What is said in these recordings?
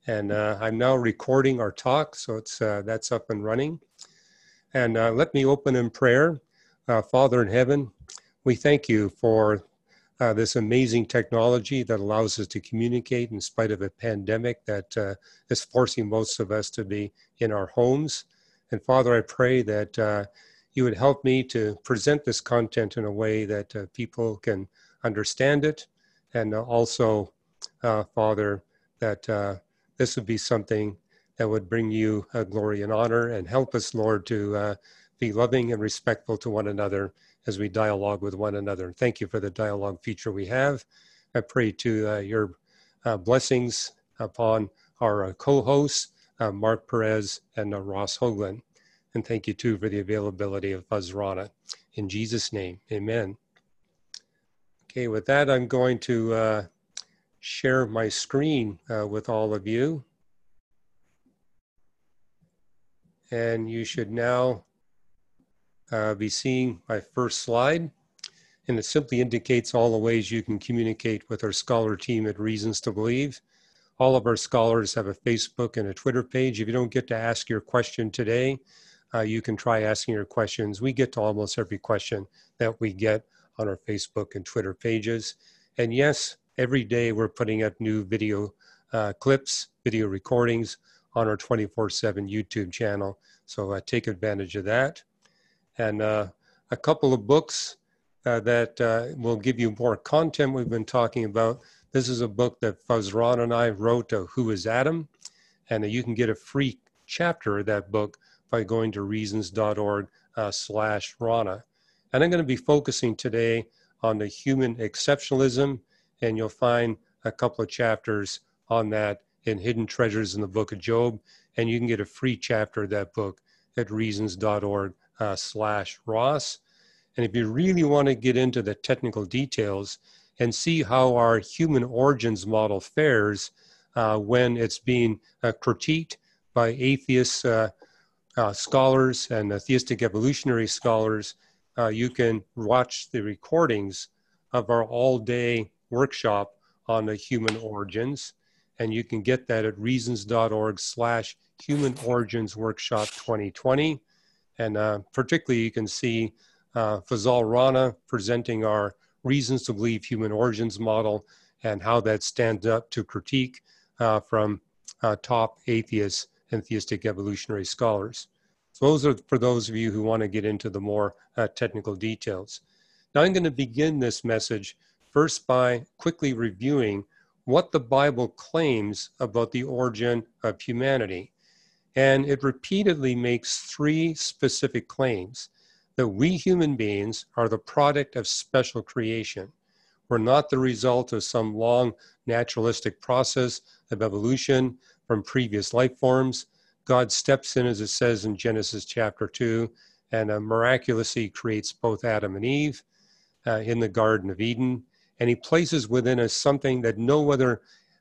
And I'm now recording our talk, so that's up and running. And let me open in prayer. Father in heaven, we thank you for this amazing technology that allows us to communicate in spite of a pandemic that is forcing most of us to be in our homes. And Father, I pray that you would help me to present this content in a way that people can understand it. And also, Father, that this would be something that would bring you glory and honor, and help us, Lord, to be loving and respectful to one another as we dialogue with one another. Thank you for the dialogue feature we have. I pray to your blessings upon our co-hosts, Mark Perez and Ross Hoagland. And thank you too for the availability of Fuz Rana. In Jesus' name, amen. Okay, with that, I'm going to share my screen with all of you. And you should now be seeing my first slide. And it simply indicates all the ways you can communicate with our scholar team at Reasons to Believe. All of our scholars have a Facebook and a Twitter page. If you don't get to ask your question today, you can try asking your questions. We get to almost every question that we get on our Facebook and Twitter pages. And yes, every day we're putting up new video clips, video recordings on our 24/7 YouTube channel. So take advantage of that. And a couple of books that will give you more content we've been talking about. This is a book that Fuz Rana and I wrote, Who is Adam? And you can get a free chapter of that book by going to reasons.org/Rana. And I'm going to be focusing today on the human exceptionalism, and you'll find a couple of chapters on that in Hidden Treasures in the Book of Job. And you can get a free chapter of that book at reasons.org/Ross. And if you really want to get into the technical details and see how our human origins model fares when it's being critiqued by atheist scholars and theistic evolutionary scholars, you can watch the recordings of our all-day workshop on the human origins. And you can get that at reasons.org/Human Origins Workshop 2020. And particularly you can see Fazal Rana presenting our Reasons to Believe Human Origins model and how that stands up to critique from top atheists and theistic evolutionary scholars. So those are for those of you who want to get into the more technical details. Now I'm going to begin this message first by quickly reviewing what the Bible claims about the origin of humanity. And it repeatedly makes three specific claims: that we human beings are the product of special creation. We're not the result of some long naturalistic process of evolution from previous life forms. God steps in, as it says in Genesis chapter 2, and miraculously creates both Adam and Eve in the Garden of Eden. And he places within us something that no other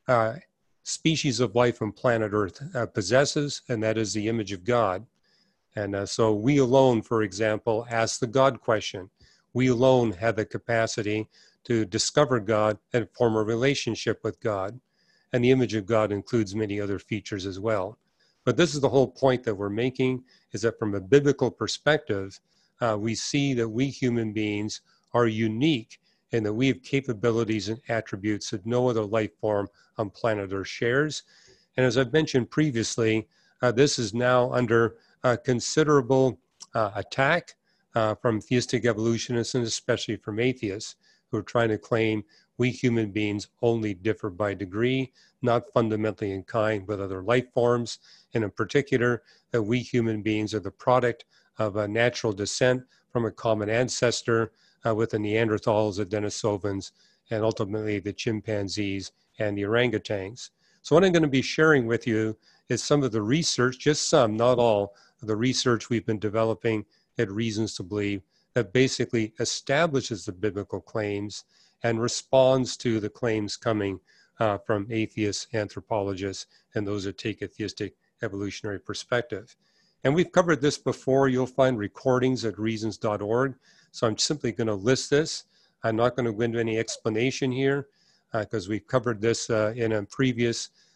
species of life on planet Earth possesses, and that is the image of God. And so we alone, for example, ask the God question. We alone have the capacity to discover God and form a relationship with God. And the image of God includes many other features as well. But this is the whole point that we're making, is that from a biblical perspective, we see that we human beings are unique and that we have capabilities and attributes that no other life form on planet Earth shares. And as I've mentioned previously, this is now under considerable attack from theistic evolutionists, and especially from atheists who are trying to claim we human beings only differ by degree, not fundamentally in kind with other life forms, and in particular that we human beings are the product of a natural descent from a common ancestor with the Neanderthals, the Denisovans, and ultimately the chimpanzees and the orangutans. So what I'm going to be sharing with you is some of the research, just some, not all, of the research we've been developing at Reasons to Believe that basically establishes the biblical claims and responds to the claims coming from atheists, anthropologists, and those that take a theistic evolutionary perspective. And we've covered this before. You'll find recordings at reasons.org. So I'm simply going to list this. I'm not going to go into any explanation here because we've covered this in a previous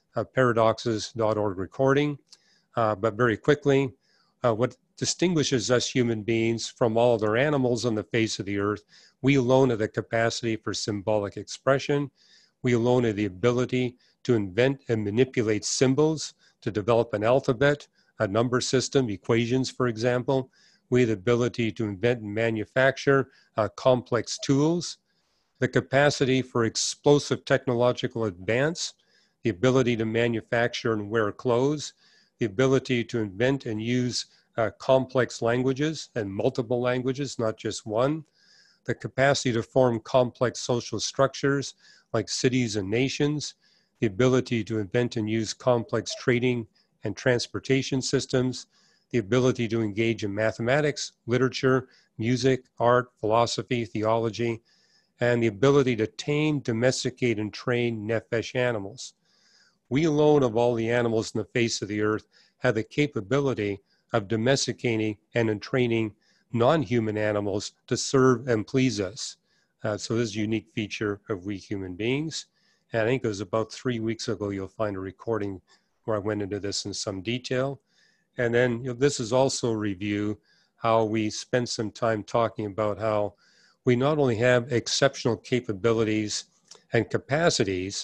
paradoxes.org recording. But very quickly, what distinguishes us human beings from all other animals on the face of the earth, we alone have the capacity for symbolic expression. We alone have the ability to invent and manipulate symbols, to develop an alphabet, a number system, equations, for example. We have the ability to invent and manufacture complex tools, the capacity for explosive technological advance, the ability to manufacture and wear clothes, the ability to invent and use complex languages and multiple languages, not just one, the capacity to form complex social structures like cities and nations, the ability to invent and use complex trading and transportation systems, the ability to engage in mathematics, literature, music, art, philosophy, theology, and the ability to tame, domesticate, and train nefesh animals. We alone of all the animals on the face of the earth have the capability of domesticating and training non-human animals to serve and please us. So this is a unique feature of we human beings. And I think it was about 3 weeks ago, you'll find a recording where I went into this in some detail. And then this is also a review how we spent some time talking about how we not only have exceptional capabilities and capacities,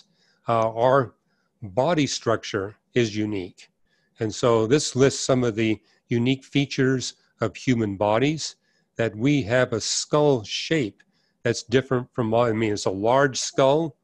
our body structure is unique. And so this lists some of the unique features of human bodies, that we have a skull shape that's different from, I mean, it's a large skull,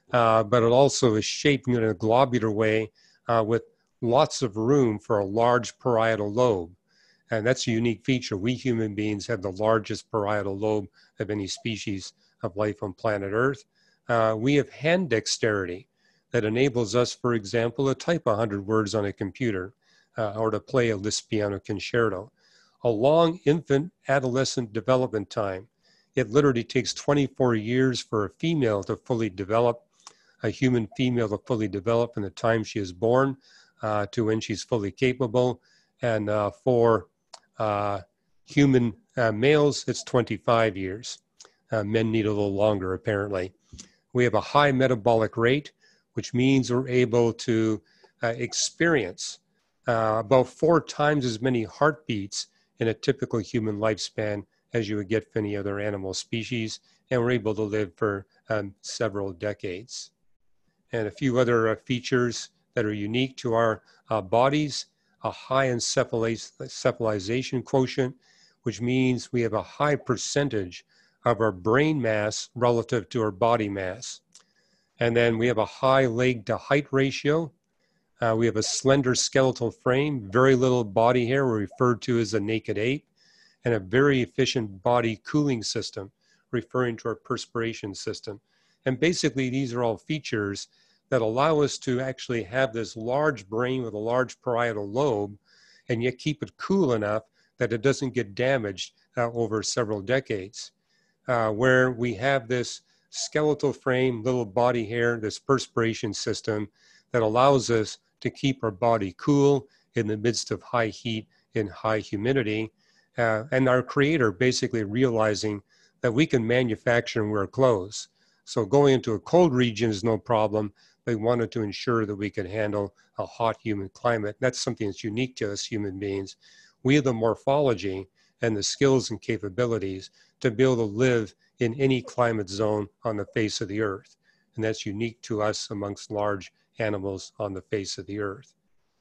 but it also is shaped in a globular way with lots of room for a large parietal lobe. And that's a unique feature. We human beings have the largest parietal lobe of any species of life on planet Earth. We have hand dexterity that enables us, for example, to type 100 words on a computer or to play a Liszt piano concerto. A long infant adolescent development time. It literally takes 24 years for a female to fully develop, a human female to fully develop from the time she is born to when she's fully capable. And for human males, it's 25 years. Men need a little longer, apparently. We have a high metabolic rate, which means we're able to experience about 4 times as many heartbeats in a typical human lifespan as you would get from any other animal species, and we're able to live for several decades. And a few other features that are unique to our bodies, a high encephalization quotient, which means we have a high percentage of our brain mass relative to our body mass. And then we have a high leg to height ratio. We have a slender skeletal frame, very little body hair, we're referred to as a naked ape, and a very efficient body cooling system, referring to our perspiration system. And basically, these are all features that allow us to actually have this large brain with a large parietal lobe, and yet keep it cool enough that it doesn't get damaged over several decades. Where we have this skeletal frame, little body hair, this perspiration system that allows us to keep our body cool in the midst of high heat and high humidity. And our creator basically realizing that we can manufacture and wear clothes. So going into a cold region is no problem. They wanted to ensure that we could handle a hot humid climate. That's something that's unique to us human beings. We have the morphology and the skills and capabilities to be able to live in any climate zone on the face of the earth. And that's unique to us amongst large animals on the face of the earth.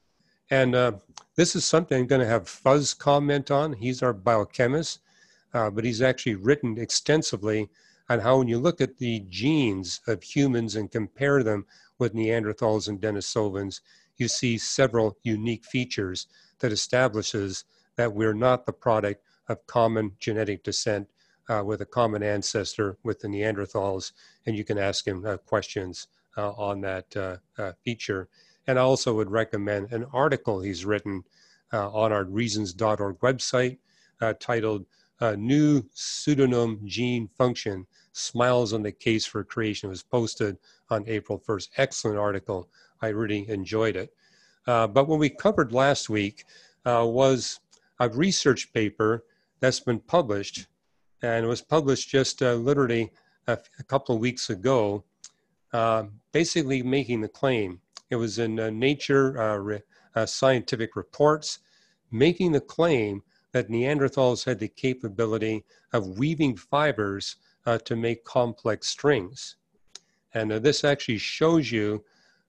And this is something I'm going to have Fuzz comment on. He's our biochemist, but he's actually written extensively on how when you look at the genes of humans and compare them with Neanderthals and Denisovans, you see several unique features that establishes that we're not the product of common genetic descent with a common ancestor with the Neanderthals, and you can ask him questions on that feature. And I also would recommend an article he's written on our reasons.org website titled New Pseudonym Gene Function, Smiles on the Case for Creation. It was posted on April 1st. Excellent article. I really enjoyed it. But what we covered last week was a research paper that's been published, and it was published just literally a couple of weeks ago, basically making the claim, It was in Nature Scientific Reports, making the claim that Neanderthals had the capability of weaving fibers to make complex strings. And this actually shows you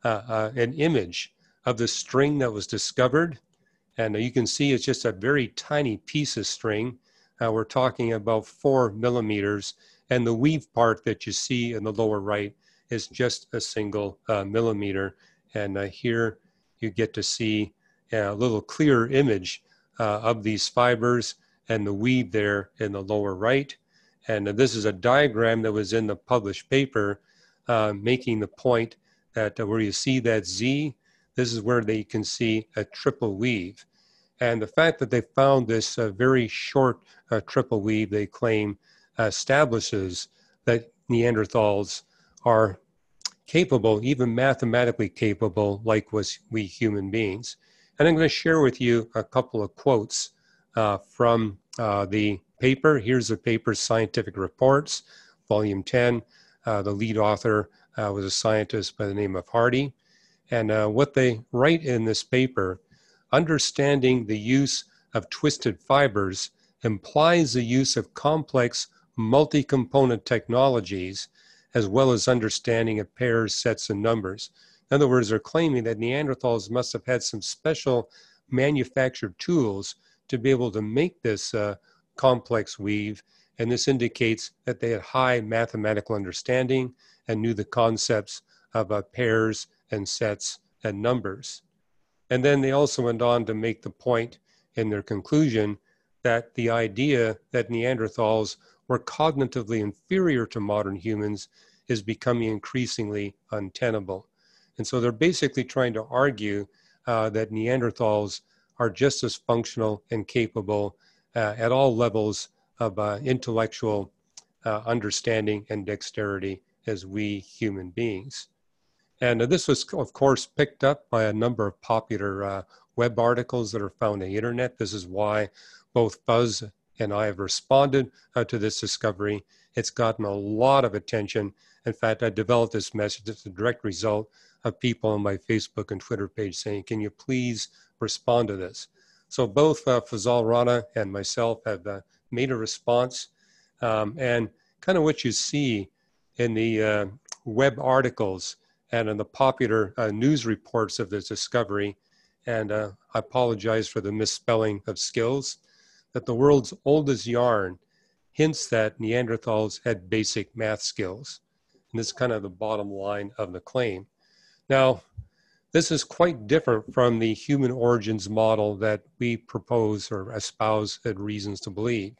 an image of the string that was discovered. And you can see it's just a very tiny piece of string. We're talking about 4 millimeters. And the weave part that you see in the lower right is just a single millimeter. And here you get to see a little clearer image of these fibers and the weave there in the lower right. And this is a diagram that was in the published paper making the point that where you see that Z, this is where they can see a triple weave. And the fact that they found this very short triple weave, they claim, establishes that Neanderthals are capable, even mathematically capable, like was we human beings. And I'm going to share with you a couple of quotes from the paper. Here's the paper, Scientific Reports, Volume 10. The lead author was a scientist by the name of Hardy. And what they write in this paper, understanding the use of twisted fibers implies the use of complex multi-component technologies, as well as understanding of pairs, sets, and numbers. In other words, they're claiming that Neanderthals must have had some special manufactured tools to be able to make this complex weave, and this indicates that they had high mathematical understanding and knew the concepts of pairs and sets and numbers. And then they also went on to make the point in their conclusion that the idea that Neanderthals were cognitively inferior to modern humans is becoming increasingly untenable. And so they're basically trying to argue that Neanderthals are just as functional and capable at all levels of intellectual understanding and dexterity as we human beings. And this was, of course, picked up by a number of popular web articles that are found on the internet. This is why both Fuzz and I have responded to this discovery. It's gotten a lot of attention. In fact, I developed this message as a direct result of people on my Facebook and Twitter page saying, can you please respond to this? So both Fazal Rana and myself have made a response. And kind of what you see in the web articles and in the popular news reports of this discovery, and I apologize for the misspelling of skills, that the world's oldest yarn hints that Neanderthals had basic math skills. And this is kind of the bottom line of the claim. Now, this is quite different from the human origins model that we propose or espouse at Reasons to Believe.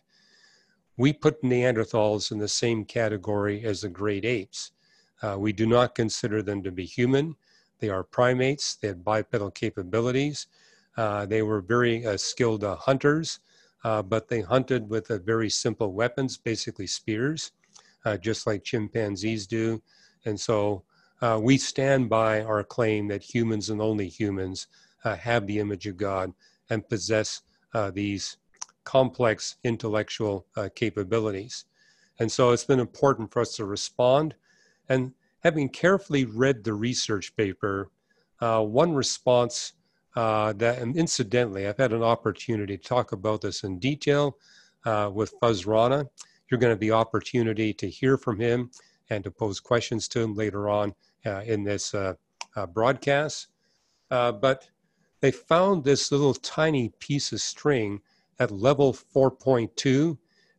We put Neanderthals in the same category as the great apes. We do not consider them to be human. They are primates. They had bipedal capabilities. They were very skilled hunters, but they hunted with very simple weapons, basically spears, just like chimpanzees do. And so we stand by our claim that humans and only humans have the image of God and possess these complex intellectual capabilities. And so it's been important for us to respond. And having carefully read the research paper, one response that, and incidentally, I've had an opportunity to talk about this in detail with Fuzz Rana. You're going to have the opportunity to hear from him and to pose questions to him later on in this broadcast. But they found this little tiny piece of string at level 4.2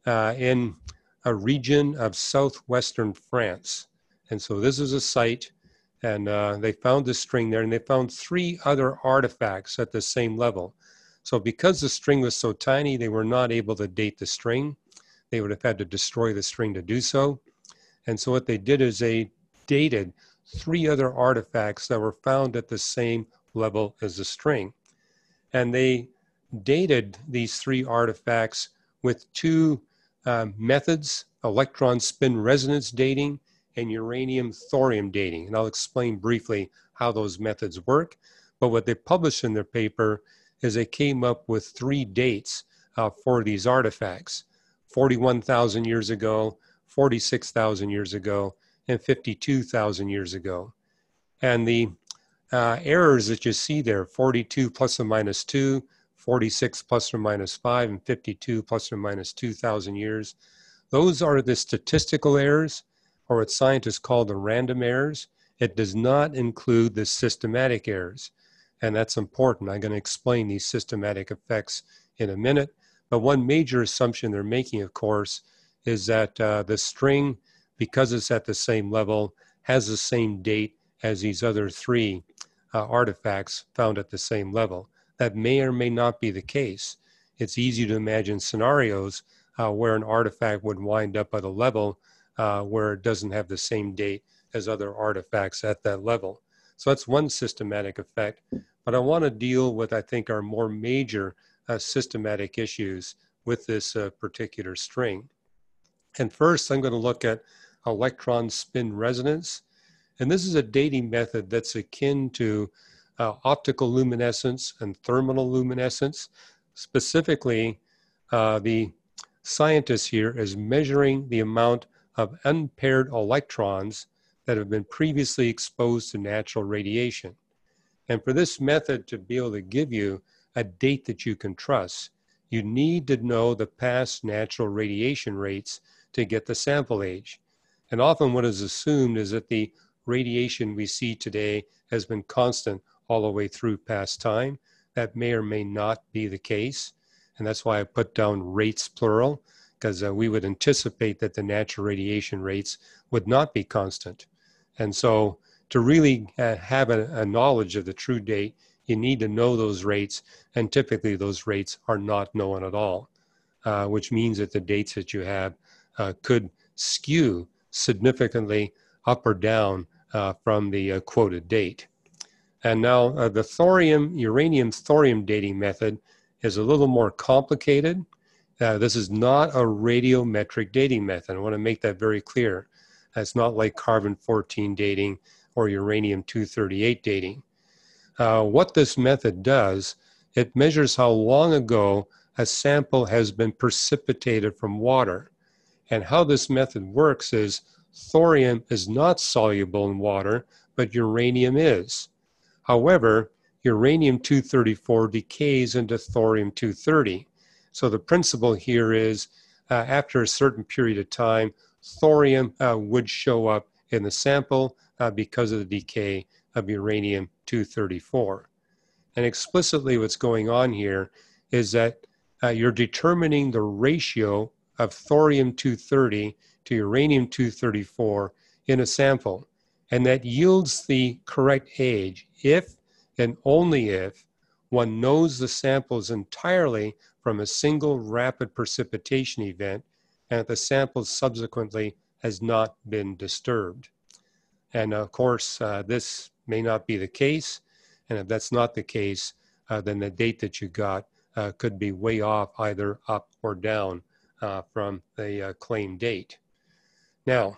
in a region of southwestern France. And so this is a site, and they found this string there, and they found 3 other artifacts at the same level. So because the string was so tiny, they were not able to date the string. They would have had to destroy the string to do so. And so what they did is they dated 3 other artifacts that were found at the same level as the string. And they dated these 3 artifacts with 2 methods, electron spin resonance dating and uranium thorium dating. And I'll explain briefly how those methods work. But what they published in their paper is they came up with 3 dates for these artifacts: 41,000 years ago, 46,000 years ago, and 52,000 years ago. And the errors that you see there, 42 plus or minus 2, 46 plus or minus 5, and 52 plus or minus 2,000 years. Those are the statistical errors, or what scientists call the random errors. It does not include the systematic errors. And that's important. I'm going to explain these systematic effects in a minute. But one major assumption they're making, of course, is that the string, because it's at the same level, has the same date as these other three artifacts found at the same level. That may or may not be the case. It's easy to imagine scenarios where an artifact would wind up at a level where it doesn't have the same date as other artifacts at that level. So that's one systematic effect. But I want to deal with, I think, our more major systematic issues with this particular string. And first, I'm going to look at electron spin resonance. And this is a dating method that's akin to optical luminescence and thermal luminescence. Specifically, the scientist here is measuring the amount of unpaired electrons that have been previously exposed to natural radiation. And for this method to be able to give you a date that you can trust, you need to know the past natural radiation rates to get the sample age. And often what is assumed is that the radiation we see today has been constant all the way through past time. That may or may not be the case. And that's why I put down rates plural, because we would anticipate that the natural radiation rates would not be constant. And so to really have a knowledge of the true date, you need to know those rates, and typically those rates are not known at all, which means that the dates that you have could skew significantly up or down from the quoted date. And now the uranium-thorium dating method is a little more complicated. This is not a radiometric dating method. I want to make that very clear. It's not like carbon-14 dating or uranium-238 dating. What this method does, it measures how long ago a sample has been precipitated from water. And how this method works is thorium is not soluble in water, but uranium is. However, uranium-234 decays into thorium-230. So the principle here is after a certain period of time, thorium would show up in the sample because of the decay of uranium-234. And explicitly what's going on here is that you're determining the ratio of thorium-230 to uranium-234 in a sample. And that yields the correct age if and only if one knows the sample is entirely from a single rapid precipitation event and that the sample subsequently has not been disturbed. And of course, this may not be the case. And if that's not the case, then the date that you got could be way off, either up or down from the claimed date. Now,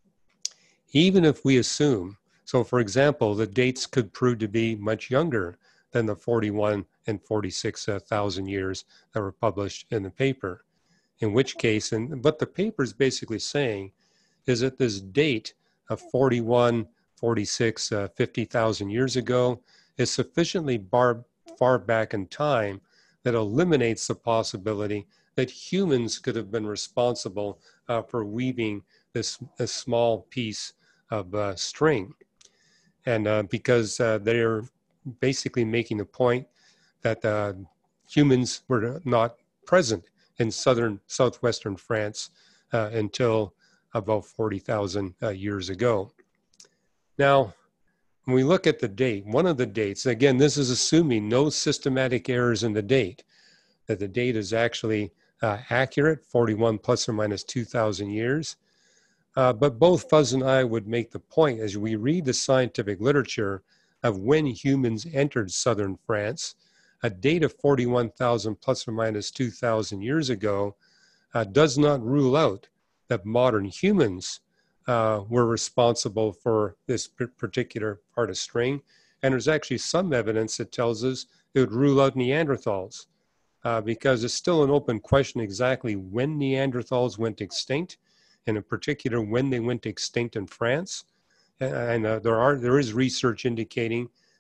even if we assume, so for example, the dates could prove to be much younger than the 41 and 46,000 years that were published in the paper, in which case, and what the paper is basically saying is that this date of 41, 46, 50,000 years ago is sufficiently far back in time that eliminates the possibility that humans could have been responsible for weaving this small piece of string. And because they're basically making the point that humans were not present in southwestern France until about 40,000 years ago. Now, when we look at the date, one of the dates, again, this is assuming no systematic errors in the date, that the date is actually accurate, 41 plus or minus 2,000 years. But both Fuzz and I would make the point as we read the scientific literature of when humans entered southern France, a date of 41,000 plus or minus 2,000 years ago does not rule out that modern humans were responsible for this particular part of string. And there's actually some evidence that tells us it would rule out Neanderthals because it's still an open question exactly when Neanderthals went extinct, and in particular when they went extinct in France. And there is research indicating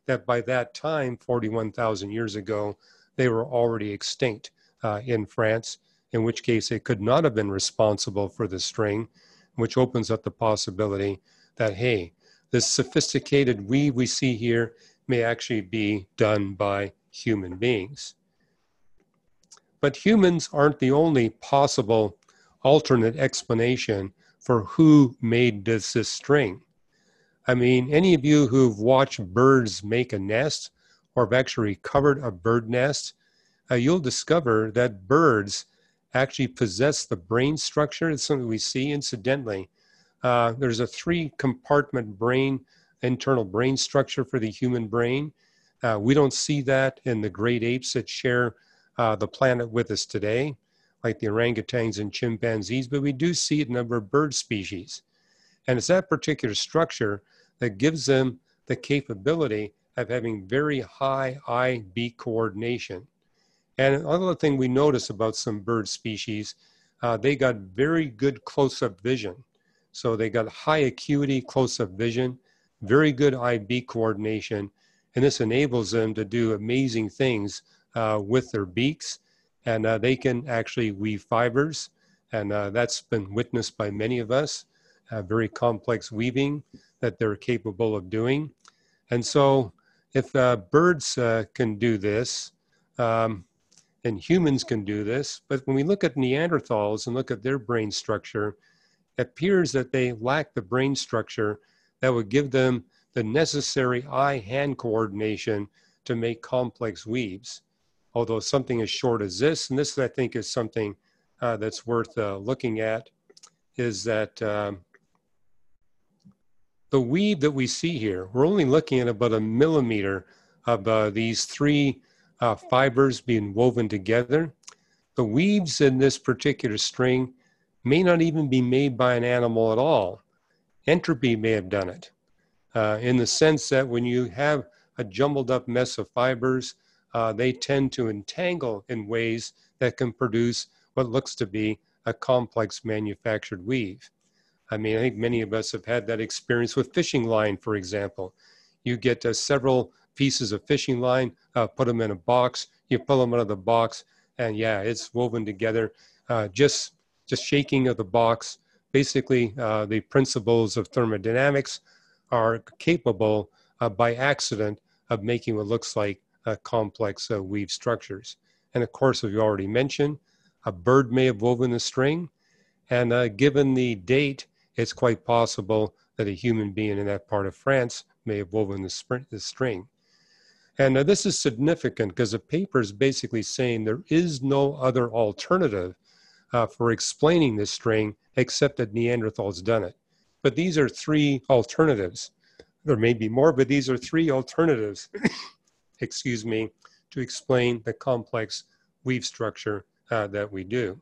that by that time, 41,000 years ago, they were already extinct in France, in which case it could not have been responsible for the string, which opens up the possibility that, hey, this sophisticated weave we see here may actually be done by human beings. But humans aren't the only possible alternate explanation for who made this string. I mean, any of you who've watched birds make a nest or have actually recovered a bird nest, you'll discover that birds actually possess the brain structure. It's something we see incidentally. There's a 3-compartment brain, internal brain structure for the human brain. We don't see that in the great apes that share the planet with us today, like the orangutans and chimpanzees, but we do see it in a number of bird species. And it's that particular structure that gives them the capability of having very high eye-beak coordination. And another thing we notice about some bird species, they got very good close-up vision. So they got high acuity close-up vision, very good eye-beak coordination, and this enables them to do amazing things with their beaks, and they can actually weave fibers, and that's been witnessed by many of us, very complex weaving that they're capable of doing. And so if birds can do this, and humans can do this, but when we look at Neanderthals and look at their brain structure, it appears that they lack the brain structure that would give them the necessary eye-hand coordination to make complex weaves. Although something as short as this, and this I think is something that's worth looking at, is that the weave that we see here, we're only looking at about 1 millimeter of these 3 fibers being woven together. The weaves in this particular string may not even be made by an animal at all. Entropy may have done it, in the sense that when you have a jumbled up mess of fibers, they tend to entangle in ways that can produce what looks to be a complex manufactured weave. I mean, I think many of us have had that experience with fishing line, for example. You get several pieces of fishing line, put them in a box, you pull them out of the box, and yeah, it's woven together. Just shaking of the box. Basically, the principles of thermodynamics are capable by accident of making what looks like complex weave structures. And of course, as we already mentioned, a bird may have woven the string, and given the date, it's quite possible that a human being in that part of France may have woven the string. And this is significant because the paper is basically saying there is no other alternative for explaining this string except that Neanderthals done it. But these are 3 alternatives. There may be more, but these are 3 alternatives, excuse me, to explain the complex weave structure that we do.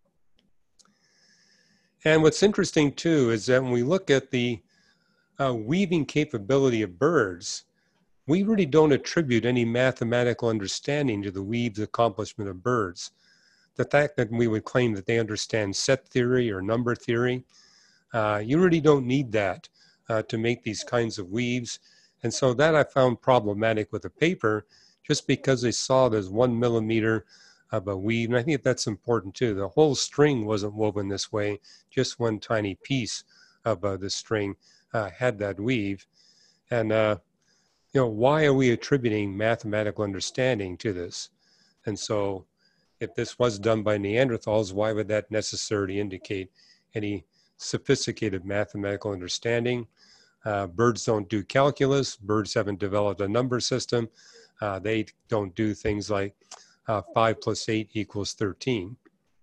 And what's interesting too is that when we look at the weaving capability of birds, we really don't attribute any mathematical understanding to the weave's accomplishment of birds. The fact that we would claim that they understand set theory or number theory, you really don't need that to make these kinds of weaves. And so that I found problematic with the paper, just because they saw there's 1 millimeter of a weave. And I think that's important too. The whole string wasn't woven this way, just one tiny piece of the string had that weave. And you know, why are we attributing mathematical understanding to this? And so if this was done by Neanderthals, why would that necessarily indicate any sophisticated mathematical understanding? Birds don't do calculus. Birds haven't developed a number system. They don't do things like 5 + 8 = 13.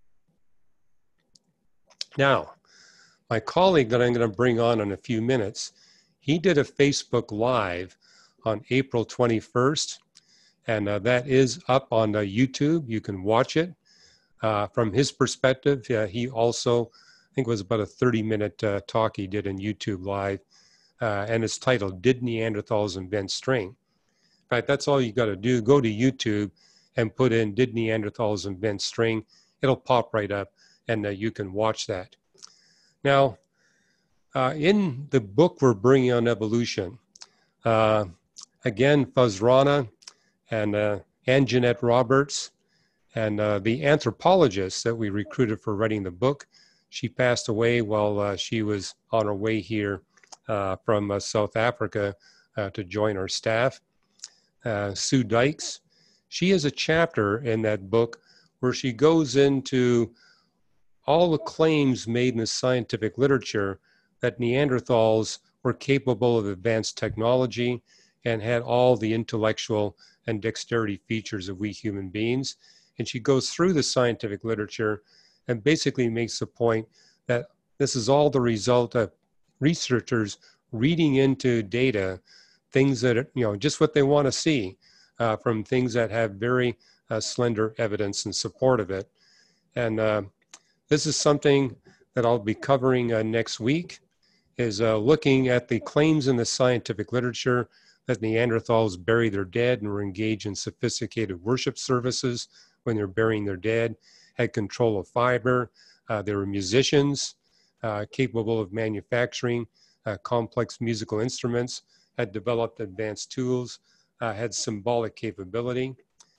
Now, my colleague that I'm going to bring on in a few minutes, he did a Facebook Live on April 21st, and that is up on YouTube. You can watch it. From his perspective, he also, I think it was about a 30-minute talk he did on YouTube Live, and it's titled, "Did Neanderthals Invent String?" In fact, that's all you got to do. Go to YouTube and put in, "Did Neanderthals Invent String?" It'll pop right up, and you can watch that. Now, in the book we're bringing on evolution, Again, Fuzz Rana and Anjanette Roberts, and the anthropologist that we recruited for writing the book. She passed away while she was on her way here from South Africa to join our staff. Sue Dykes, she has a chapter in that book where she goes into all the claims made in the scientific literature that Neanderthals were capable of advanced technology and had all the intellectual and dexterity features of we human beings. And she goes through the scientific literature and basically makes the point that this is all the result of researchers reading into data things that, just what they want to see from things that have very slender evidence in support of it. And this is something that I'll be covering next week, is looking at the claims in the scientific literature that Neanderthals bury their dead and were engaged in sophisticated worship services when they're burying their dead, had control of fiber, they were musicians, capable of manufacturing complex musical instruments, had developed advanced tools, had symbolic capability.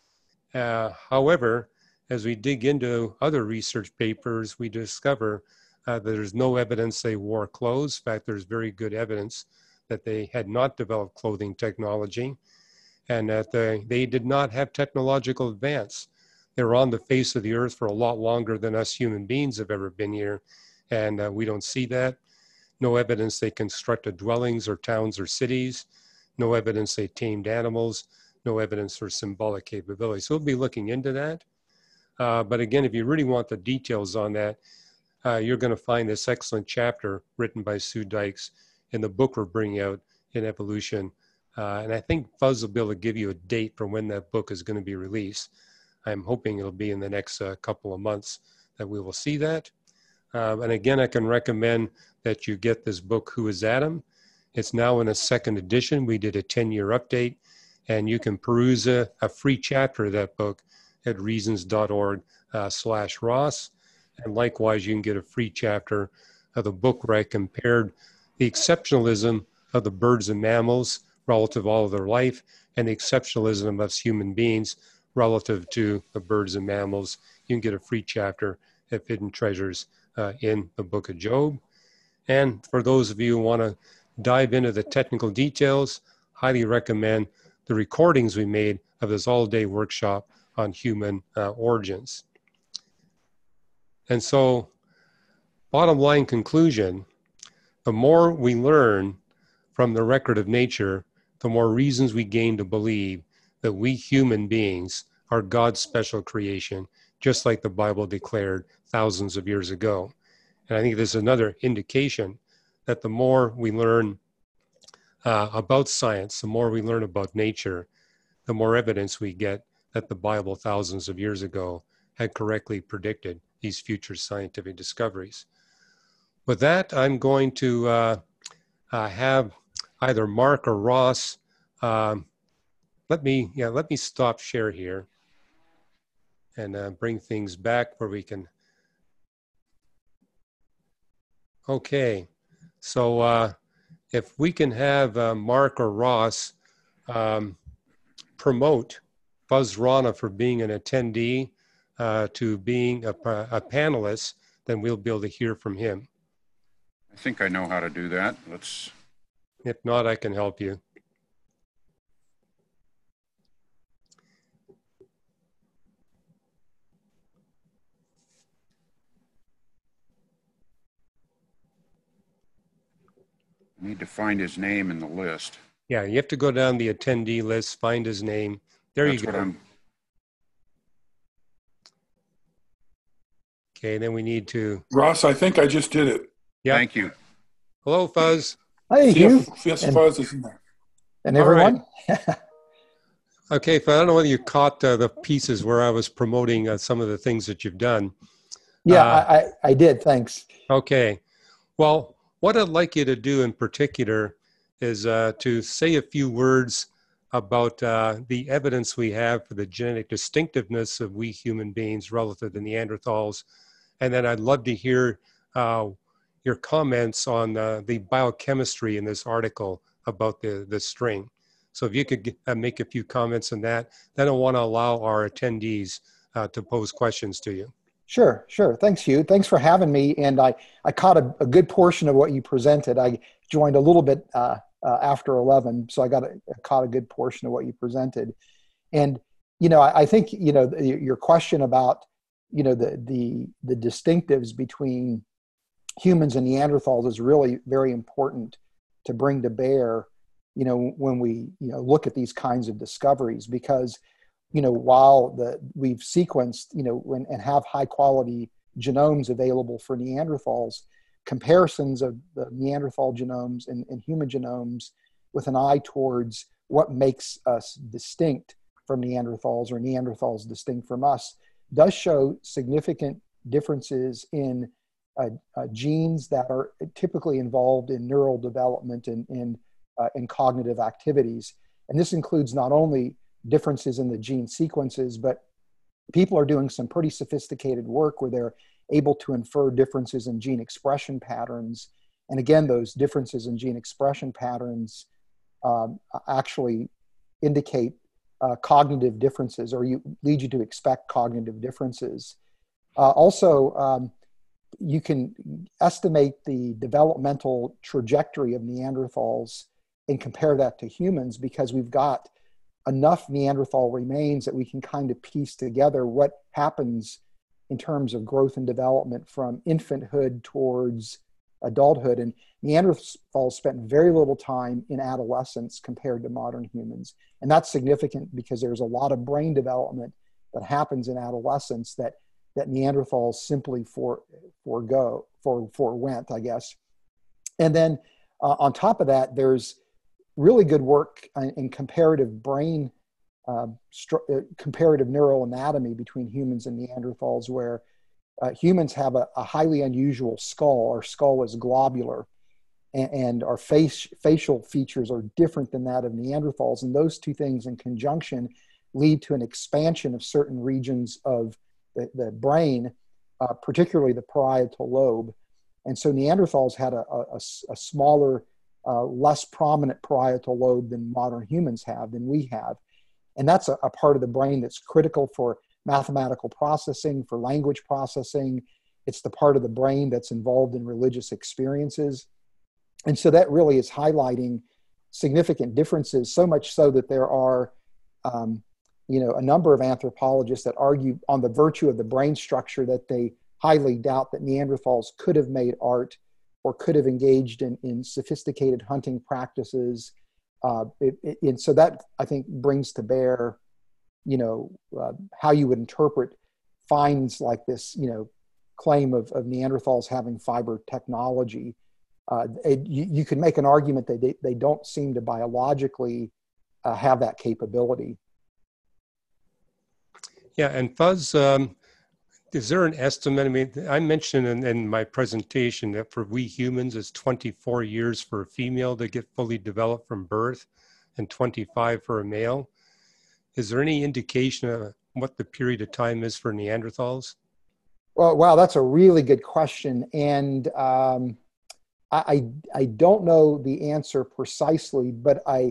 However, as we dig into other research papers, we discover that there's no evidence they wore clothes. In fact, there's very good evidence that they had not developed clothing technology and that they did not have technological advance. They were on the face of the earth for a lot longer than us human beings have ever been here, and we don't see that. No evidence they constructed dwellings or towns or cities. No evidence they tamed animals. No evidence for symbolic capability. So we'll be looking into that. But again, if you really want the details on that, you're going to find this excellent chapter written by Sue Dykes in the book we're bringing out in Evolution. And I think Fuzz will be able to give you a date for when that book is going to be released. I'm hoping it'll be in the next couple of months that we will see that. And again, I can recommend that you get this book, Who is Adam? It's now in a second edition. We did a 10-year update, and you can peruse a free chapter of that book at reasons.org/Ross. And likewise, you can get a free chapter of the book where I compared the exceptionalism of the birds and mammals relative to all of their life and the exceptionalism of us human beings relative to the birds and mammals. You can get a free chapter at Hidden Treasures in the book of Job. And for those of you who want to dive into the technical details, highly recommend the recordings we made of this all-day workshop on human origins. And so, bottom line conclusion, the more we learn from the record of nature, the more reasons we gain to believe that we human beings are God's special creation, just like the Bible declared thousands of years ago. And I think there's another indication that the more we learn about science, the more we learn about nature, the more evidence we get that the Bible thousands of years ago had correctly predicted these future scientific discoveries. With that, I'm going to have either Mark or Ross, let me stop share here and bring things back where we can. Okay, so if we can have Mark or Ross promote Fuzz Rana for being an attendee to being a panelist, then we'll be able to hear from him. I think I know how to do that. Let's. If not, I can help you. I need to find his name in the list. Yeah, you have to go down the attendee list, find his name. There you go. Okay, then we need to. Ross, I think I just did it. Yeah. Thank you. Hello, Fuzz. Hi, Hugh. Fuzz is in there. And everyone. Right. Okay, Fuzz, I don't know whether you caught the pieces where I was promoting some of the things that you've done. Yeah, I did. Thanks. Okay. Well, what I'd like you to do in particular is to say a few words about the evidence we have for the genetic distinctiveness of we human beings relative to Neanderthals. And then I'd love to hear your comments on the biochemistry in this article about the string. So if you could make a few comments on that, then I want to allow our attendees to pose questions to you. Sure. Thanks, Hugh. Thanks for having me. And I caught a good portion of what you presented. I joined a little bit after 11, so I caught a good portion of what you presented. And, I think, your question about, the distinctives between humans and Neanderthals is really very important to bring to bear, when we, look at these kinds of discoveries, because while we've sequenced, and have high quality genomes available for Neanderthals, comparisons of the Neanderthal genomes and human genomes with an eye towards what makes us distinct from Neanderthals or Neanderthals distinct from us does show significant differences in genes that are typically involved in neural development and cognitive activities. And this includes not only differences in the gene sequences, but people are doing some pretty sophisticated work where they're able to infer differences in gene expression patterns. And again, those differences in gene expression patterns actually indicate cognitive differences, or lead you to expect cognitive differences. Also, you can estimate the developmental trajectory of Neanderthals and compare that to humans, because we've got enough Neanderthal remains that we can kind of piece together what happens in terms of growth and development from infanthood towards adulthood. And Neanderthals spent very little time in adolescence compared to modern humans. And that's significant because there's a lot of brain development that happens in adolescence that Neanderthals simply forewent, I guess. And then on top of that, there's really good work in comparative brain, comparative neural anatomy between humans and Neanderthals, where humans have a highly unusual skull. Our skull is globular, and our facial features are different than that of Neanderthals. And those two things in conjunction lead to an expansion of certain regions of the brain, particularly the parietal lobe. And so Neanderthals had a smaller, less prominent parietal lobe than modern humans have, than we have. And that's a part of the brain that's critical for mathematical processing, for language processing. It's the part of the brain that's involved in religious experiences. And so that really is highlighting significant differences, so much so that there are a number of anthropologists that argue on the virtue of the brain structure that they highly doubt that Neanderthals could have made art or could have engaged in sophisticated hunting practices. And so that, I think, brings to bear, how you would interpret finds like this, claim of Neanderthals having fiber technology. You could make an argument that they don't seem to biologically have that capability. Yeah, and Fuzz, is there an estimate? I mean, I mentioned in my presentation that for we humans, it's 24 years for a female to get fully developed from birth and 25 for a male. Is there any indication of what the period of time is for Neanderthals? Well, wow, that's a really good question. And I don't know the answer precisely, but I'm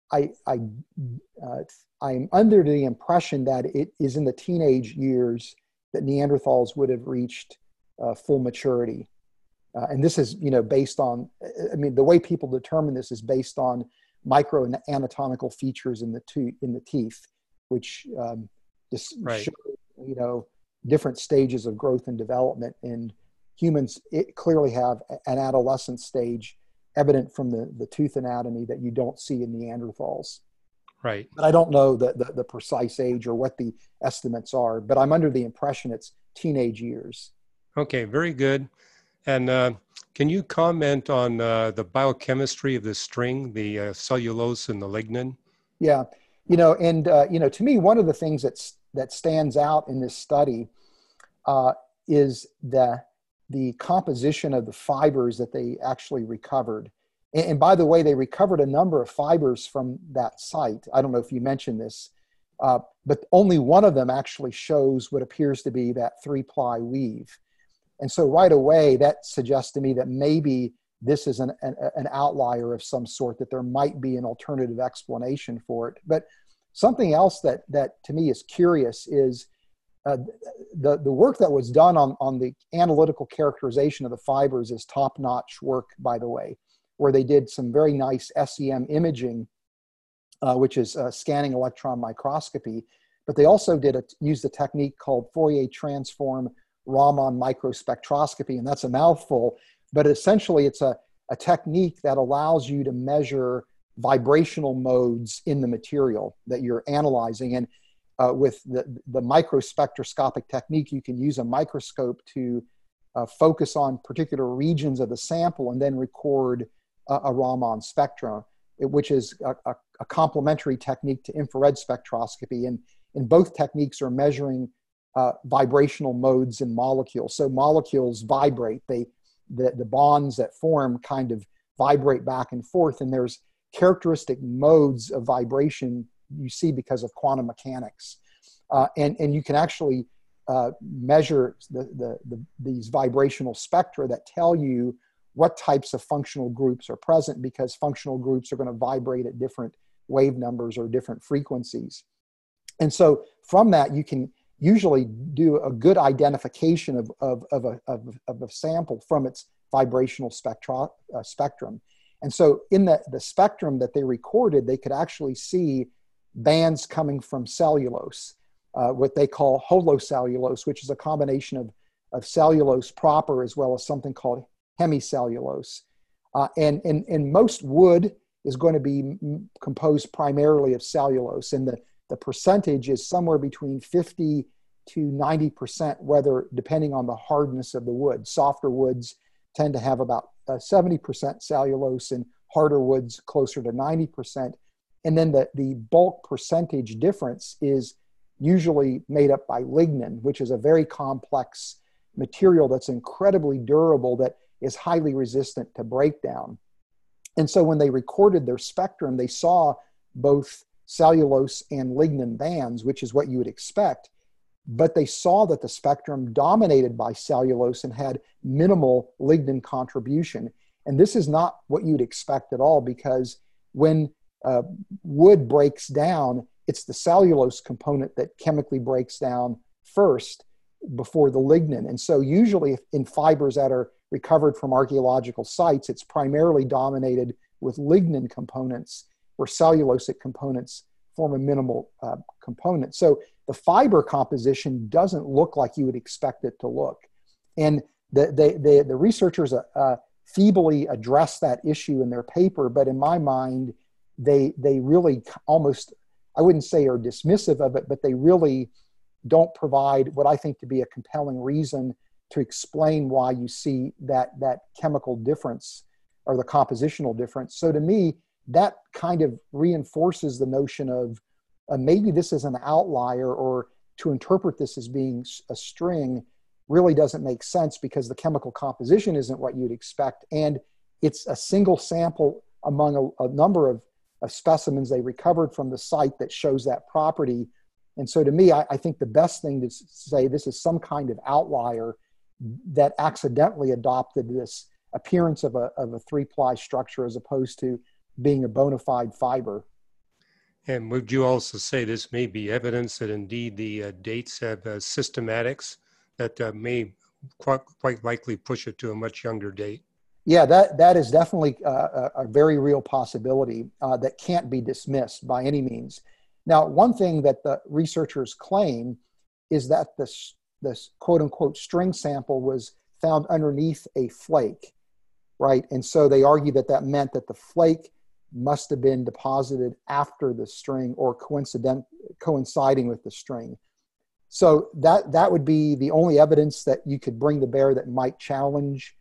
under the impression that it is in the teenage years that Neanderthals would have reached full maturity. And this is, based on, the way people determine this is based on micro anatomical features in the teeth, which just show, different stages of growth and development. And humans clearly have an adolescent stage evident from the tooth anatomy that you don't see in Neanderthals. Right. But I don't know the precise age or what the estimates are, but I'm under the impression it's teenage years. Okay, very good. And can you comment on the biochemistry of the string, the cellulose and the lignin? Yeah, to me, one of the things that stands out in this study is the composition of the fibers that they actually recovered. And by the way, they recovered a number of fibers from that site. I don't know if you mentioned this, but only one of them actually shows what appears to be that 3-ply weave. And so right away, that suggests to me that maybe this is an outlier of some sort, that there might be an alternative explanation for it. But something else that to me is curious is the work that was done on the analytical characterization of the fibers is top-notch work, by the way, where they did some very nice SEM imaging, which is scanning electron microscopy. But they also used a technique called Fourier transform Raman microspectroscopy, and that's a mouthful. But essentially, it's a technique that allows you to measure vibrational modes in the material that you're analyzing. And with the microspectroscopic technique, you can use a microscope to focus on particular regions of the sample and then record a Raman spectrum, which is a complementary technique to infrared spectroscopy. And both techniques are measuring vibrational modes in molecules. So molecules vibrate. The bonds that form kind of vibrate back and forth, and there's characteristic modes of vibration you see because of quantum mechanics. And you can actually measure these vibrational spectra that tell you what types of functional groups are present, because functional groups are going to vibrate at different wave numbers or different frequencies. And so from that, you can usually do a good identification of a sample from its vibrational spectrum. And so in the spectrum that they recorded, they could actually see bands coming from cellulose, what they call holocellulose, which is a combination of cellulose proper as well as something called hemicellulose. And most wood is going to be composed primarily of cellulose, and the percentage is somewhere between 50 to 90%, whether depending on the hardness of the wood. Softer woods tend to have about 70% cellulose, and harder woods closer to 90%. And then the bulk percentage difference is usually made up by lignin, which is a very complex material that's incredibly durable, that is highly resistant to breakdown. And so when they recorded their spectrum, they saw both cellulose and lignin bands, which is what you would expect. But they saw that the spectrum dominated by cellulose and had minimal lignin contribution. And this is not what you'd expect at all, because when wood breaks down, it's the cellulose component that chemically breaks down first before the lignin. And so usually in fibers that are recovered from archaeological sites, it's primarily dominated with lignin components, where cellulosic components form a minimal component. So the fiber composition doesn't look like you would expect it to look. And the researchers feebly address that issue in their paper, but in my mind, they really almost, I wouldn't say are dismissive of it, but they really don't provide what I think to be a compelling reason to explain why you see that chemical difference or the compositional difference. So to me, that kind of reinforces the notion of maybe this is an outlier, or to interpret this as being a string really doesn't make sense, because the chemical composition isn't what you'd expect. And it's a single sample among a number of specimens they recovered from the site that shows that property. And so to me, I think the best thing to say, this is some kind of outlier that accidentally adopted this appearance of a three-ply structure as opposed to being a bona fide fiber. And would you also say this may be evidence that indeed the dates have systematics that may quite likely push it to a much younger date? Yeah, that is definitely a very real possibility that can't be dismissed by any means. Now, one thing that the researchers claim is that this quote unquote string sample was found underneath a flake, right? And so they argue that meant that the flake must have been deposited after the string or coinciding with the string. So that would be the only evidence that you could bring to bear that might challenge,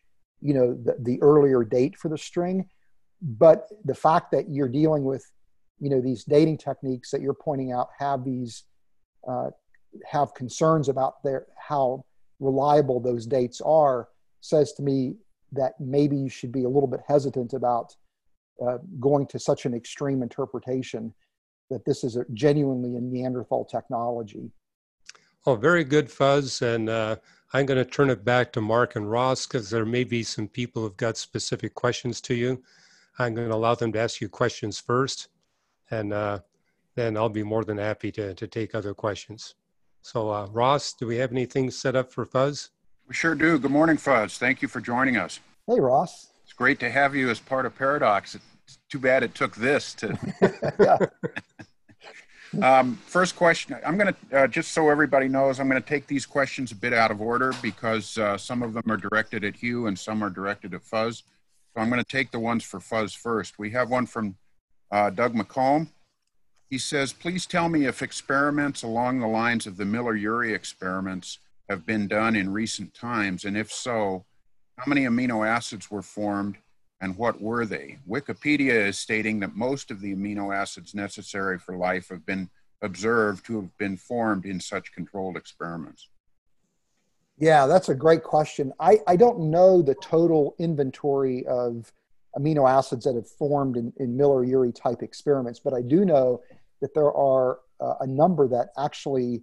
the earlier date for the string. But the fact that you're dealing with, these dating techniques that you're pointing out have concerns about how reliable those dates are, says to me that maybe you should be a little bit hesitant about going to such an extreme interpretation that this is genuinely a Neanderthal technology. Oh, very good, Fuzz. And I'm going to turn it back to Mark and Ross because there may be some people who've got specific questions to you. I'm going to allow them to ask you questions first, and then I'll be more than happy to take other questions. So Ross, do we have anything set up for Fuzz? We sure do. Good morning, Fuzz. Thank you for joining us. Hey, Ross. It's great to have you as part of Paradox. It's too bad it took this to. First question, I'm going to, just so everybody knows, I'm going to take these questions a bit out of order because some of them are directed at Hugh and some are directed at Fuzz. So I'm going to take the ones for Fuzz first. We have one from Doug McComb. He says, please tell me if experiments along the lines of the Miller-Urey experiments have been done in recent times, and if so, how many amino acids were formed and what were they? Wikipedia is stating that most of the amino acids necessary for life have been observed to have been formed in such controlled experiments. Yeah, that's a great question. I don't know the total inventory of amino acids that have formed in Miller-Urey type experiments, but I do know that there are a number that actually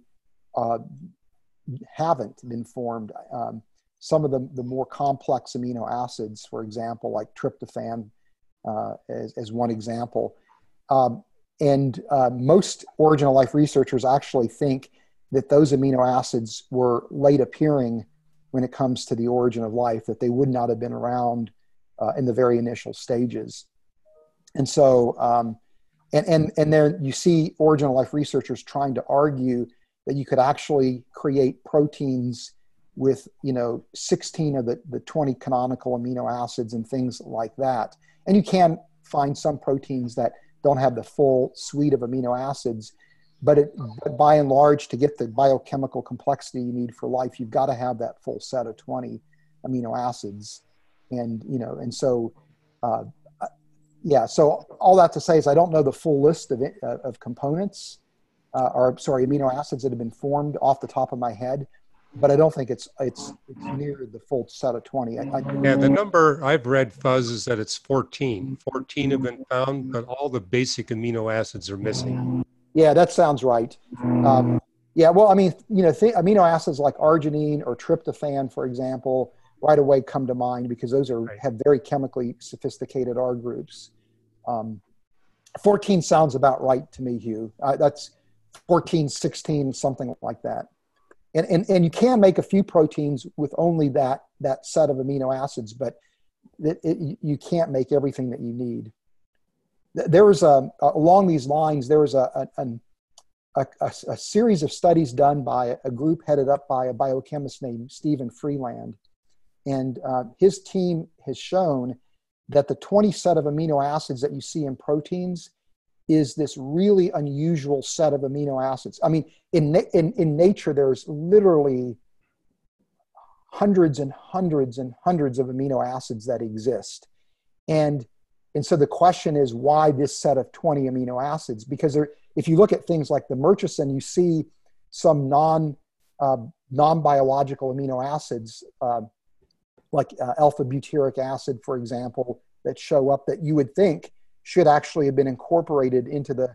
haven't been formed. Some of the more complex amino acids, for example, like tryptophan as one example. And most origin of life researchers actually think that those amino acids were late appearing when it comes to the origin of life, that they would not have been around in the very initial stages. And so, and there you see origin of life researchers trying to argue that you could actually create proteins with 16 of the 20 canonical amino acids and things like that. And you can find some proteins that don't have the full suite of amino acids, but by and large, to get the biochemical complexity you need for life, you've got to have that full set of 20 amino acids. And, and so, so all that to say is I don't know the full list of components, amino acids that have been formed off the top of my head, but I don't think it's near the full set of 20. Yeah, the number I've read, Fuzz, is that it's 14. 14 have been found, but all the basic amino acids are missing. Yeah, that sounds right. Yeah, well, I mean, amino acids like arginine or tryptophan, for example, right away come to mind because those have very chemically sophisticated R groups. 14 sounds about right to me, Hugh. That's 14, 16, something like that. And you can make a few proteins with only that set of amino acids, but you can't make everything that you need. There was along these lines, there was a series of studies done by a group headed up by a biochemist named Stephen Freeland. And his team has shown that the 20 set of amino acids that you see in proteins is this really unusual set of amino acids. I mean, in nature, there's literally hundreds and hundreds and hundreds of amino acids that exist. And so the question is, why this set of 20 amino acids? Because if you look at things like the Murchison, you see some non-biological amino acids, like alpha-butyric acid, for example, that show up that you would think should actually have been incorporated into the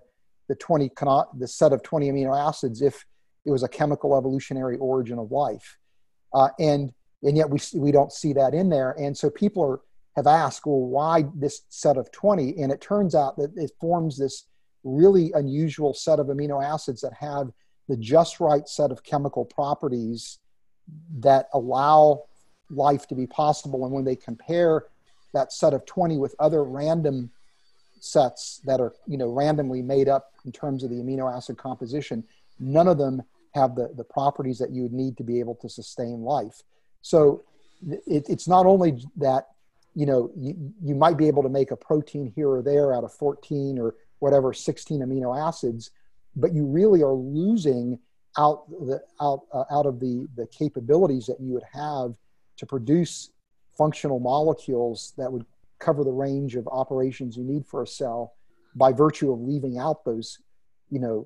set of 20 amino acids if it was a chemical evolutionary origin of life. And yet we don't see that in there. And so people have asked, well, why this set of 20? And it turns out that it forms this really unusual set of amino acids that have the just right set of chemical properties that allow life to be possible. And when they compare that set of 20 with other random sets that are randomly made up in terms of the amino acid composition, none of them have the properties that you would need to be able to sustain life. So it's not only that you might be able to make a protein here or there out of 14 or whatever 16 amino acids, but you really are losing out of the capabilities that you would have to produce functional molecules that would cover the range of operations you need for a cell by virtue of leaving out those, 4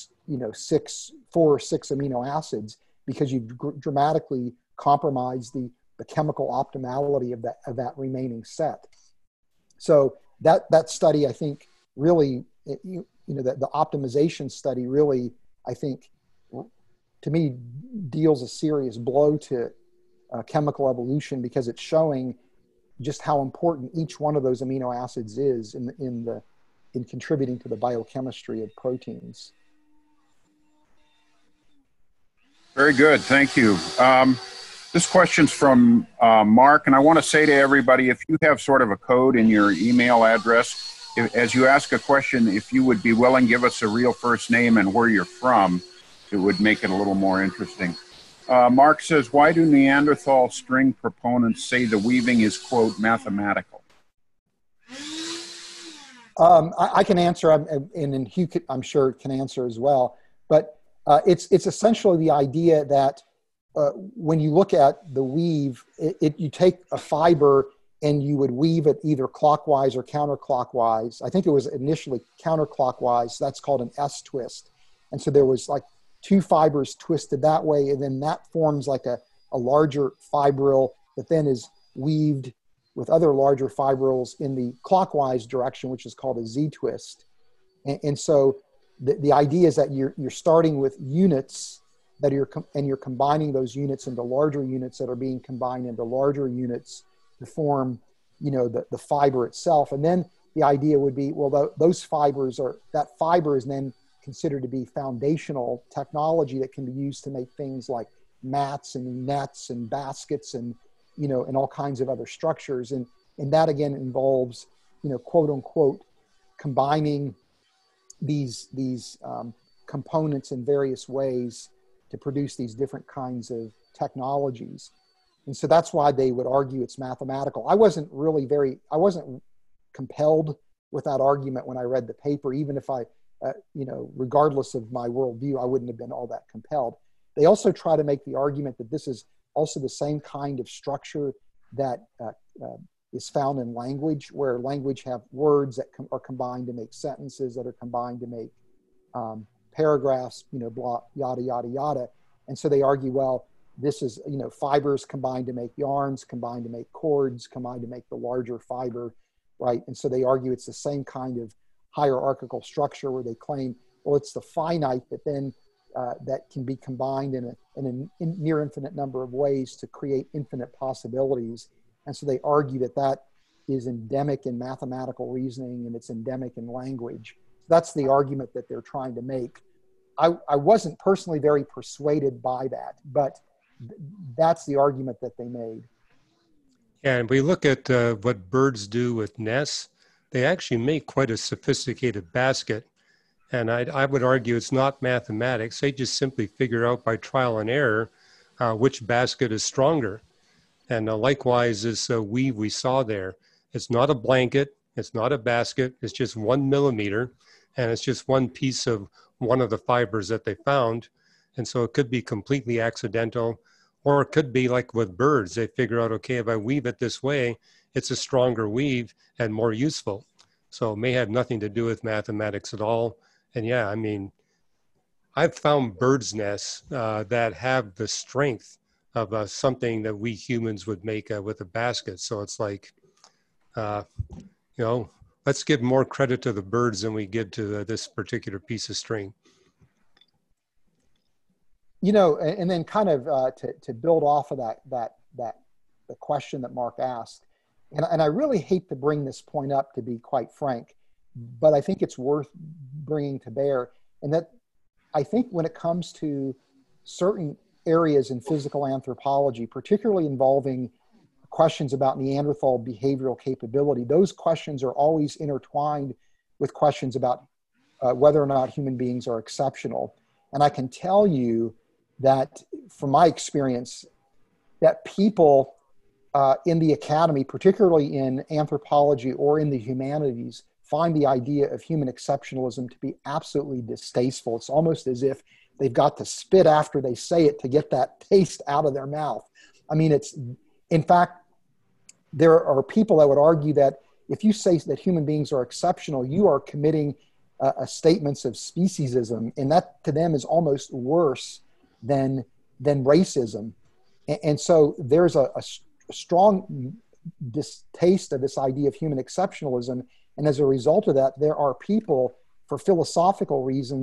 or 6 amino acids, because you've dramatically compromised the chemical optimality of that remaining set. So that study, I think, really, the optimization study really, I think, to me, deals a serious blow to chemical evolution, because it's showing just how important each one of those amino acids is in contributing to the biochemistry of proteins. Very good, thank you. This question's from Mark, and I want to say to everybody, if you have sort of a code in your email address, as you ask a question, if you would be willing, give us a real first name and where you're from, it would make it a little more interesting. Mark says, why do Neanderthal string proponents say the weaving is, quote, mathematical? I can answer, and then Hugh, I'm sure, can answer as well. But it's essentially the idea that when you look at the weave, you take a fiber and you would weave it either clockwise or counterclockwise. I think it was initially counterclockwise. That's called an S-twist. And so there was like two fibers twisted that way, and then that forms like a larger fibril that then is weaved with other larger fibrils in the clockwise direction, which is called a Z-twist. And so the idea is that you're starting with units that you're combining those units into larger units that are being combined into larger units to form, the fiber itself. And then the idea would be, well, that fiber is then considered to be foundational technology that can be used to make things like mats and nets and baskets and all kinds of other structures. And that again involves, quote unquote, combining these components in various ways to produce these different kinds of technologies. And so that's why they would argue it's mathematical. I wasn't compelled with that argument when I read the paper, even if regardless of my worldview, I wouldn't have been all that compelled. They also try to make the argument that this is also the same kind of structure that is found in language, where language have words that are combined to make sentences, that are combined to make paragraphs, blah, yada, yada, yada. And so they argue, well, this is, fibers combined to make yarns, combined to make cords, combined to make the larger fiber, right? And so they argue it's the same kind of hierarchical structure where they claim, well, it's the finite that then that can be combined in a near infinite number of ways to create infinite possibilities. And so they argue that is endemic in mathematical reasoning and it's endemic in language. That's the argument that they're trying to make. I wasn't personally very persuaded by that, but that's the argument that they made. Yeah, and we look at what birds do with nests. They actually make quite a sophisticated basket. And I would argue it's not mathematics. They just simply figure out by trial and error which basket is stronger. And likewise, this weave we saw there, it's not a blanket, it's not a basket, it's just 1 millimeter, and it's just one piece of one of the fibers that they found. And so it could be completely accidental, or it could be like with birds. They figure out, okay, if I weave it this way, it's a stronger weave and more useful. So it may have nothing to do with mathematics at all. And yeah, I mean, I've found birds' nests that have the strength of something that we humans would make with a basket. So it's like, let's give more credit to the birds than we give to this particular piece of string. And then kind of to build off of the question that Mark asked, and I really hate to bring this point up, to be quite frank, but I think it's worth bringing to bear. And that I think when it comes to certain areas in physical anthropology, particularly involving questions about Neanderthal behavioral capability, those questions are always intertwined with questions about whether or not human beings are exceptional. And I can tell you that from my experience, that people in the academy, particularly in anthropology or in the humanities, find the idea of human exceptionalism to be absolutely distasteful. It's almost as if they've got to spit after they say it to get that taste out of their mouth. I mean, in fact, there are people that would argue that if you say that human beings are exceptional, you are committing statements of speciesism, and that to them is almost worse than racism. And so there's a strong distaste of this idea of human exceptionalism. And as a result of that, there are people, for philosophical reasons,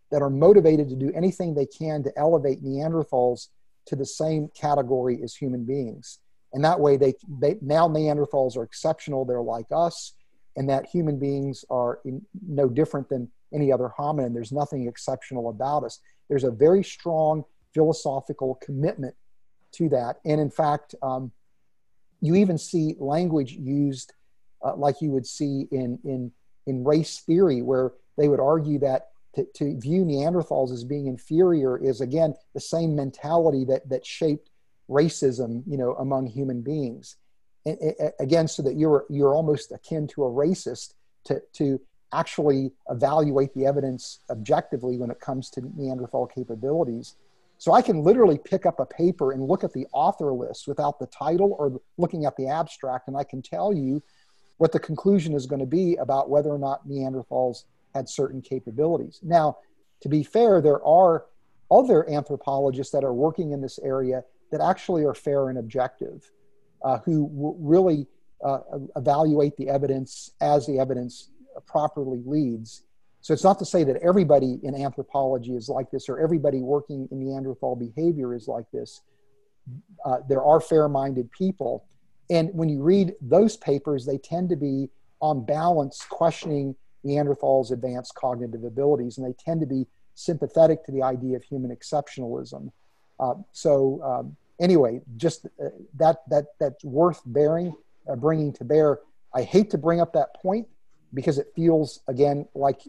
that are motivated to do anything they can to elevate Neanderthals to the same category as human beings. And that way now Neanderthals are exceptional, they're like us, and that human beings are no different than any other hominid. There's nothing exceptional about us. There's a very strong philosophical commitment to that. And in fact, you even see language used like you would see in race theory, where they would argue that to view Neanderthals as being inferior is, again, the same mentality that shaped racism, among human beings. And, again, so that you're almost akin to a racist to actually evaluate the evidence objectively when it comes to Neanderthal capabilities. So I can literally pick up a paper and look at the author list without the title or looking at the abstract, and I can tell you what the conclusion is going to be about whether or not Neanderthals had certain capabilities. Now, to be fair, there are other anthropologists that are working in this area that actually are fair and objective, who really evaluate the evidence as the evidence properly leads. So it's not to say that everybody in anthropology is like this or everybody working in Neanderthal behavior is like this. There are fair-minded people. And when you read those papers, they tend to be, on balance, questioning Neanderthals' advanced cognitive abilities, and they tend to be sympathetic to the idea of human exceptionalism. Anyway, just that's worth bringing to bear. I hate to bring up that point because it feels, again, like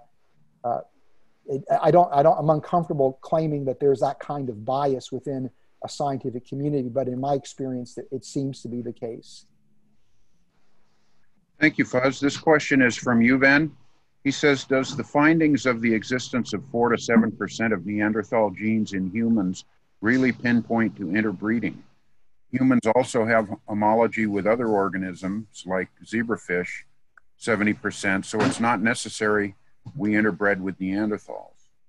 I'm uncomfortable claiming that there's that kind of bias within a scientific community, but in my experience, it seems to be the case. Thank you, Fuzz. This question is from Yuven. He says, does the findings of the existence of 4 to 7% of Neanderthal genes in humans really pinpoint to interbreeding? Humans also have homology with other organisms like zebrafish, 70%, so it's not necessary we interbred with Neanderthals.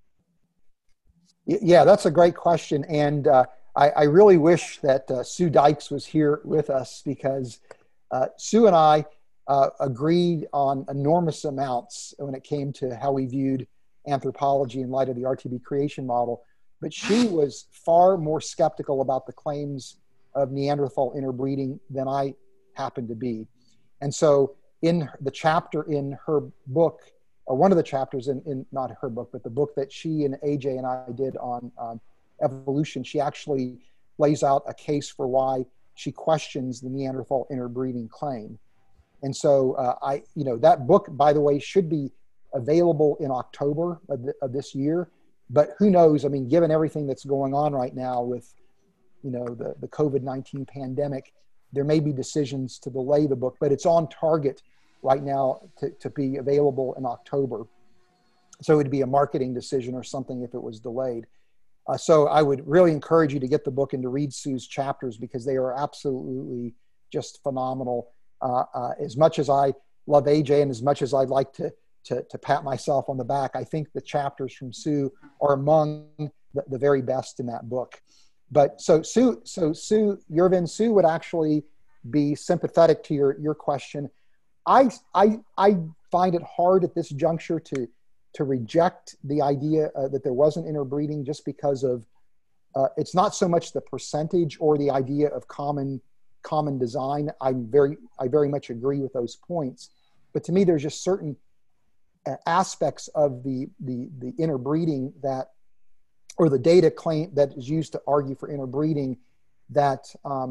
Yeah, that's a great question. And I really wish that Sue Dykes was here with us, because Sue and I agreed on enormous amounts when it came to how we viewed anthropology in light of the RTB creation model. But she was far more skeptical about the claims of Neanderthal interbreeding than I happened to be. And so in the chapter in her book, or one of the chapters in not her book, but the book that she and AJ and I did on evolution, she actually lays out a case for why she questions the Neanderthal interbreeding claim. And so that book, by the way, should be available in October of this year. But who knows? I mean, given everything that's going on right now with, the COVID-19 pandemic, there may be decisions to delay the book, but it's on target right now to be available in October. So it would be a marketing decision or something if it was delayed. So I would really encourage you to get the book and to read Sue's chapters, because they are absolutely just phenomenal. As much as I love AJ and as much as I'd like to pat myself on the back, I think the chapters from Sue are among the very best in that book. But so Sue, Yervin, Sue would actually be sympathetic to your question. I find it hard at this juncture to reject the idea that there wasn't interbreeding, just because of it's not so much the percentage or the idea of common design. I very much agree with those points, but to me, there's just certain aspects of the interbreeding or the data claim that is used to argue for interbreeding that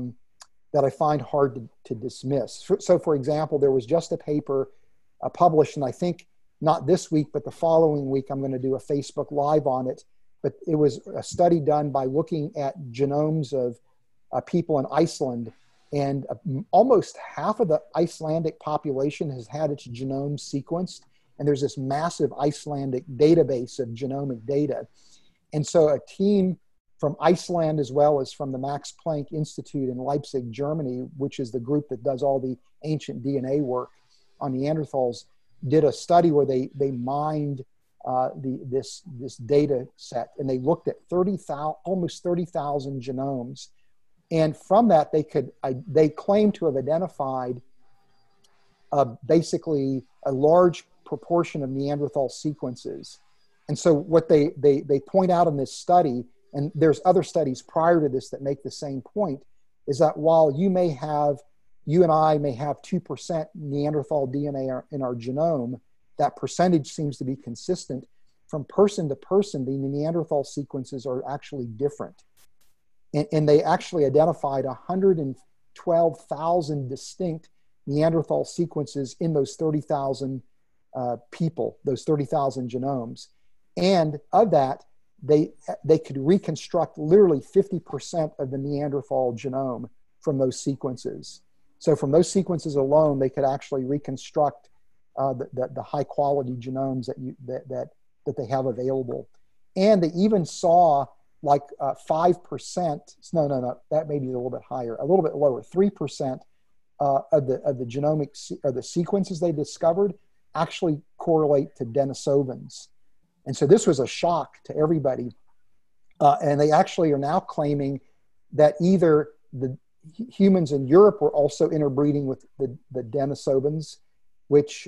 I find hard to dismiss. So, for example, there was just a paper published, and I think not this week, but the following week, I'm going to do a Facebook Live on it. But it was a study done by looking at genomes of people in Iceland, and almost half of the Icelandic population has had its genome sequenced. And there's this massive Icelandic database of genomic data. And so a team from Iceland, as well as from the Max Planck Institute in Leipzig, Germany, which is the group that does all the ancient DNA work on Neanderthals, did a study where they mined this data set, and they looked at almost 30,000 genomes. And from that, they claim to have identified basically a large proportion of Neanderthal sequences. And so what they point out in this study, and there's other studies prior to this that make the same point, is that while you and I may have 2% Neanderthal DNA in our genome, that percentage seems to be consistent. From person to person, the Neanderthal sequences are actually different. And they actually identified 112,000 distinct Neanderthal sequences in those 30,000 people, those 30,000 genomes. And of that, they could reconstruct literally 50% of the Neanderthal genome from those sequences. So from those sequences alone, they could actually reconstruct the high quality genomes that they have available. And they even saw like 5%, no, that may be a little bit higher, a little bit lower, 3% of the genomic, or the sequences they discovered actually correlate to Denisovans. And so this was a shock to everybody. And they actually are now claiming that either the humans in Europe were also interbreeding with the Denisovans, which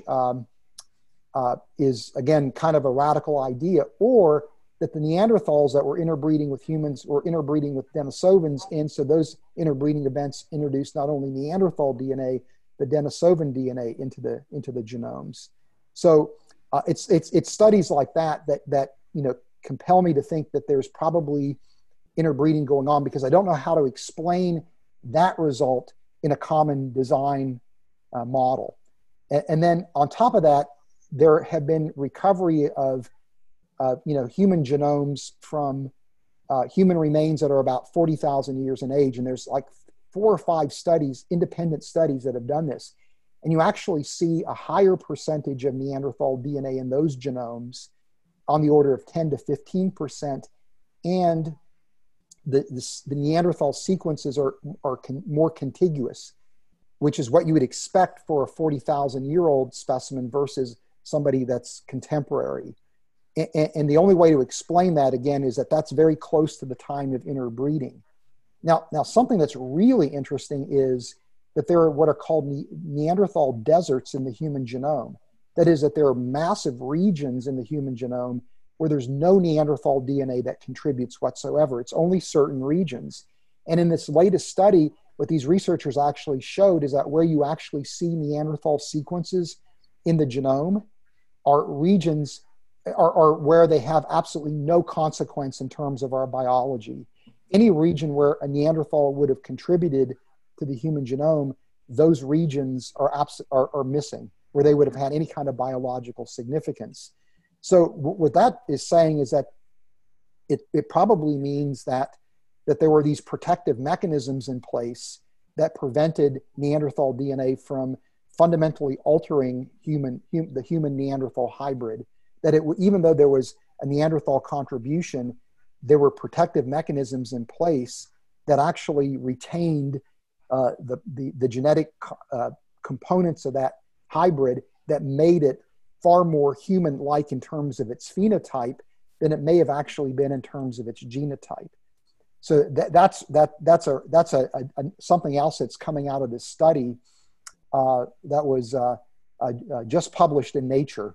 is, again, kind of a radical idea, or that the Neanderthals that were interbreeding with humans were interbreeding with Denisovans. And so those interbreeding events introduced not only Neanderthal DNA, but Denisovan DNA into the genomes. So it's studies like that compel me to think that there's probably interbreeding going on, because I don't know how to explain that result in a common design model. And then on top of that, there have been recovery of human genomes from human remains that are about 40,000 years in age. And there's like 4 or 5 studies, independent studies, that have done this. And you actually see a higher percentage of Neanderthal DNA in those genomes, on the order of 10 to 15%. And the Neanderthal sequences are more contiguous, which is what you would expect for a 40,000-year-old specimen versus somebody that's contemporary. And the only way to explain that, again, is that that's very close to the time of interbreeding. Now something that's really interesting is that there are what are called Neanderthal deserts in the human genome. That is, that there are massive regions in the human genome where there's no Neanderthal DNA that contributes whatsoever. It's only certain regions. And in this latest study, what these researchers actually showed is that where you actually see Neanderthal sequences in the genome are regions are where they have absolutely no consequence in terms of our biology. Any region where a Neanderthal would have contributed to the human genome, those regions are missing, where they would have had any kind of biological significance. So what that is saying is that it probably means that there were these protective mechanisms in place that prevented Neanderthal DNA from fundamentally altering the human Neanderthal hybrid. That even though there was a Neanderthal contribution, there were protective mechanisms in place that actually retained the genetic components of that hybrid that made it far more human-like in terms of its phenotype than it may have actually been in terms of its genotype. So that's something else that's coming out of this study that was just published in Nature.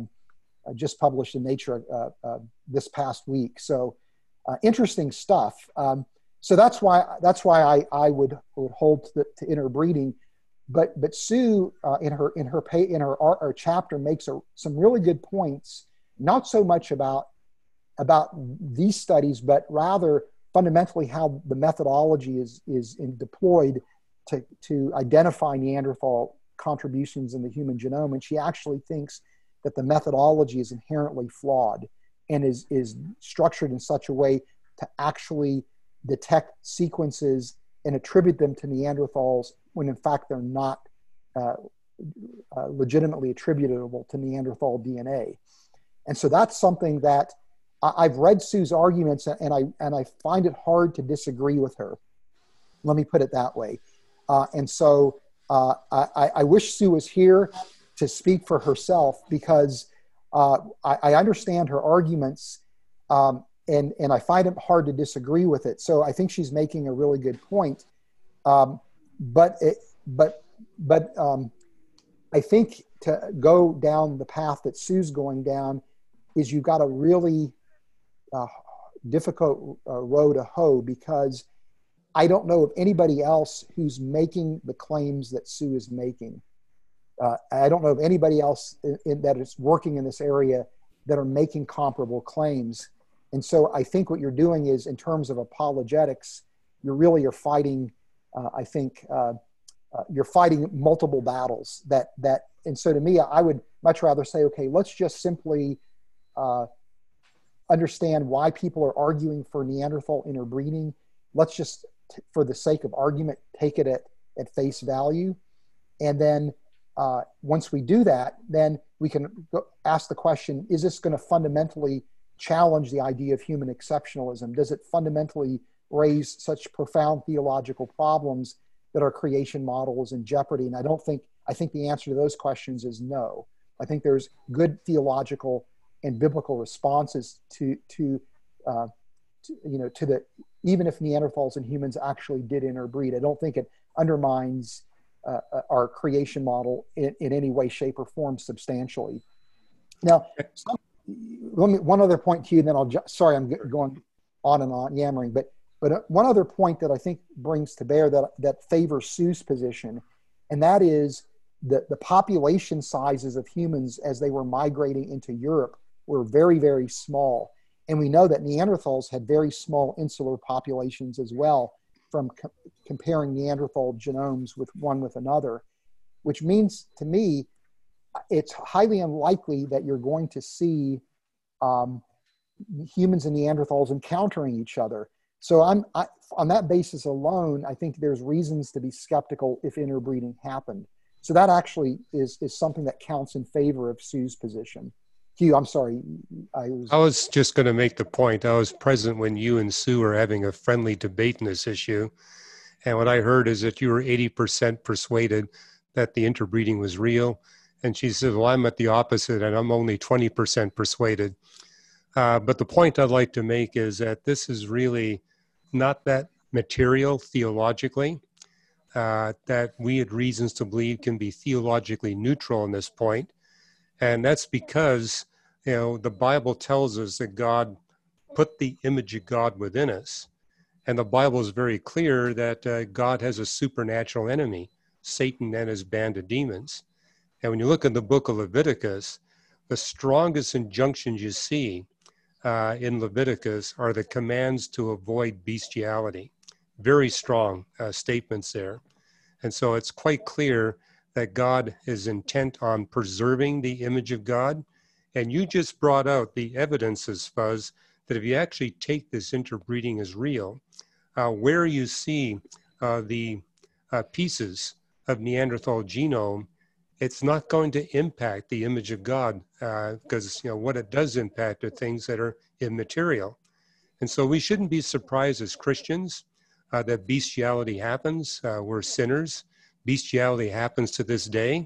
This past week. So interesting stuff. So that's why I would hold to interbreeding. But Sue in her chapter makes some really good points, not so much about these studies, but rather fundamentally how the methodology is deployed to identify Neanderthal contributions in the human genome. And she actually thinks that the methodology is inherently flawed and is structured in such a way to actually detect sequences and attribute them to Neanderthals when in fact they're not legitimately attributable to Neanderthal DNA. And so that's something that I've read Sue's arguments and I find it hard to disagree with her. Let me put it that way. And so I wish Sue was here to speak for herself, because I understand her arguments and I find it hard to disagree with it. So I think she's making a really good point. But I think to go down the path that Sue's going down, is you've got a really difficult row to hoe, because I don't know of anybody else who's making the claims that Sue is making. I don't know of anybody else that is working in this area that are making comparable claims. And so I think what you're doing is, in terms of apologetics, you're fighting, you're fighting multiple battles and so to me, I would much rather say, okay, let's just simply understand why people are arguing for Neanderthal interbreeding. Let's just, for the sake of argument, take it at face value. And then once we do that, then we can ask the question, is this going to fundamentally challenge the idea of human exceptionalism? Does it fundamentally raise such profound theological problems that our creation model is in jeopardy? And I think the answer to those questions is no. I think there's good theological and biblical responses to the, even if Neanderthals and humans actually did interbreed, I don't think it undermines our creation model in any way, shape, or form substantially. Now, one other point to you, then sorry, I'm going on and on yammering, but one other point that I think brings to bear that favors Sue's position, and that is the population sizes of humans as they were migrating into Europe were very, very small. And we know that Neanderthals had very small insular populations as well, from comparing Neanderthal genomes with another, which means to me, it's highly unlikely that you're going to see humans and Neanderthals encountering each other. So on that basis alone, I think there's reasons to be skeptical if interbreeding happened. So that actually is something that counts in favor of Sue's position. Hugh, I'm sorry. I was just going to make the point. I was present when you and Sue were having a friendly debate in this issue. And what I heard is that you were 80% persuaded that the interbreeding was real. And she said, well, I'm at the opposite, and I'm only 20% persuaded. But the point I'd like to make is that this is really not that material theologically, that we had reasons to believe can be theologically neutral on this point. And that's because, the Bible tells us that God put the image of God within us. And the Bible is very clear that God has a supernatural enemy, Satan and his band of demons. And when you look at the book of Leviticus, the strongest injunctions you see in Leviticus are the commands to avoid bestiality. Very strong statements there. And so it's quite clear that God is intent on preserving the image of God. And you just brought out the evidences, Fuzz, that if you actually take this interbreeding as real, where you see the pieces of Neanderthal genome, it's not going to impact the image of God, because what it does impact are things that are immaterial. And so we shouldn't be surprised as Christians that bestiality happens. We're sinners. Bestiality happens to this day.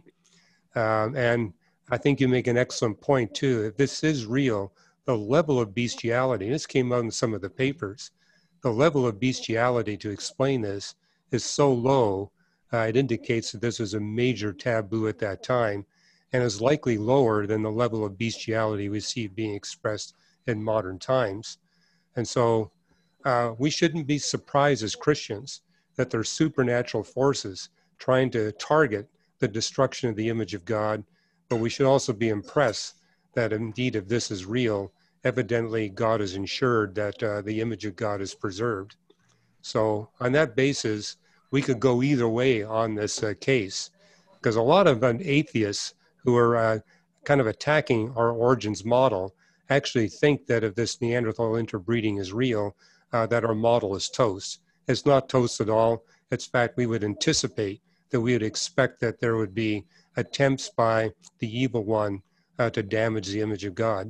And I think you make an excellent point too. If this is real, the level of bestiality, this came out in some of the papers, the level of bestiality to explain this is so low, it indicates that this was a major taboo at that time, and is likely lower than the level of bestiality we see being expressed in modern times. And so we shouldn't be surprised as Christians that there are supernatural forces trying to target the destruction of the image of God, but we should also be impressed that indeed, if this is real, evidently God has ensured that the image of God is preserved. So on that basis, we could go either way on this case, because a lot of atheists who are kind of attacking our origins model actually think that if this Neanderthal interbreeding is real, that our model is toast. It's not toast at all. It's fact, we would anticipate that we would expect that there would be attempts by the evil one to damage the image of God.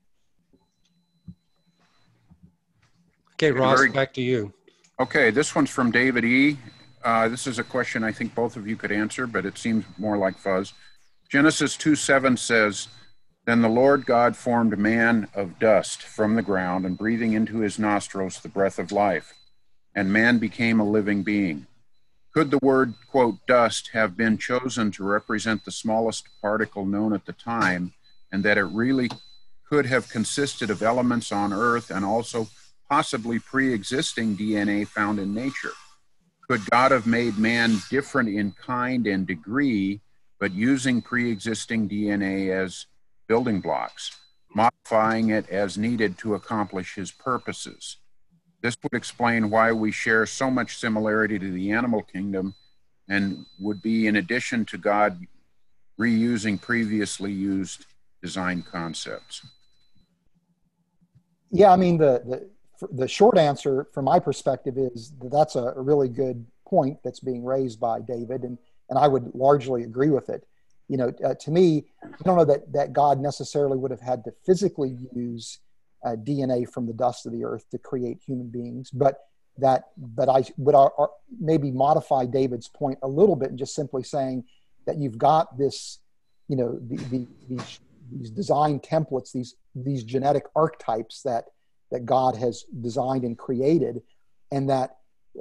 Okay, Ross, back to you. Okay, this one's from David E. This is a question I think both of you could answer, but it seems more like Fuzz. Genesis 2:7 says, "Then the Lord God formed man of dust from the ground, and breathing into his nostrils the breath of life, and man became a living being." Could the word, quote, dust have been chosen to represent the smallest particle known at the time, and that it really could have consisted of elements on Earth and also possibly pre-existing DNA found in nature? Could God have made man different in kind and degree, but using pre-existing DNA as building blocks, modifying it as needed to accomplish his purposes? This would explain why we share so much similarity to the animal kingdom and would be in addition to God reusing previously used design concepts. Yeah, I mean, the short answer from my perspective is that that's a really good point that's being raised by David, and I would largely agree with it. You know, to me, I don't know that God necessarily would have had to physically use DNA from the dust of the earth to create human beings, but I would maybe modify David's point a little bit and just simply saying that you've got this, you know, these design templates, these genetic archetypes that God has designed and created, and that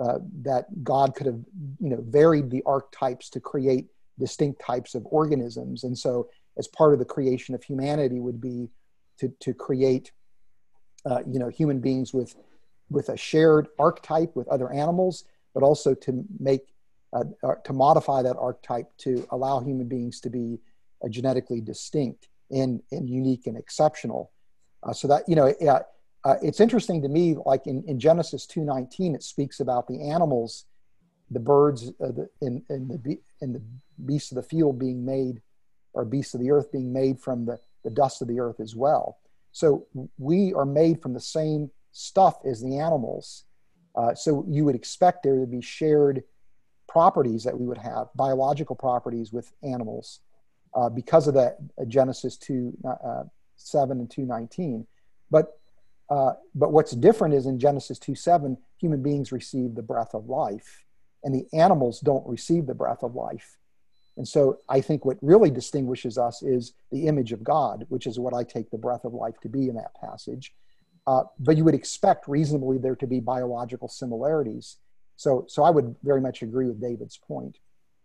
God could have, you know, varied the archetypes to create distinct types of organisms. And so, as part of the creation of humanity, would be to create, you know, human beings with a shared archetype with other animals, but also to make to modify that archetype to allow human beings to be genetically distinct and unique and exceptional. So that, you know, it's interesting to me, like in Genesis 2:19, it speaks about the animals, the birds, and the beasts of the field being made, or beasts of the earth being made from the dust of the earth as well. So we are made from the same stuff as the animals. So you would expect there to be shared properties that we would have, biological properties with animals, because of that Genesis 2:7 and 2:19. But what's different is in Genesis 2:7, human beings receive the breath of life, and the animals don't receive the breath of life. And so I think what really distinguishes us is the image of God, which is what I take the breath of life to be in that passage. But you would expect reasonably there to be biological similarities. So I would very much agree with David's point.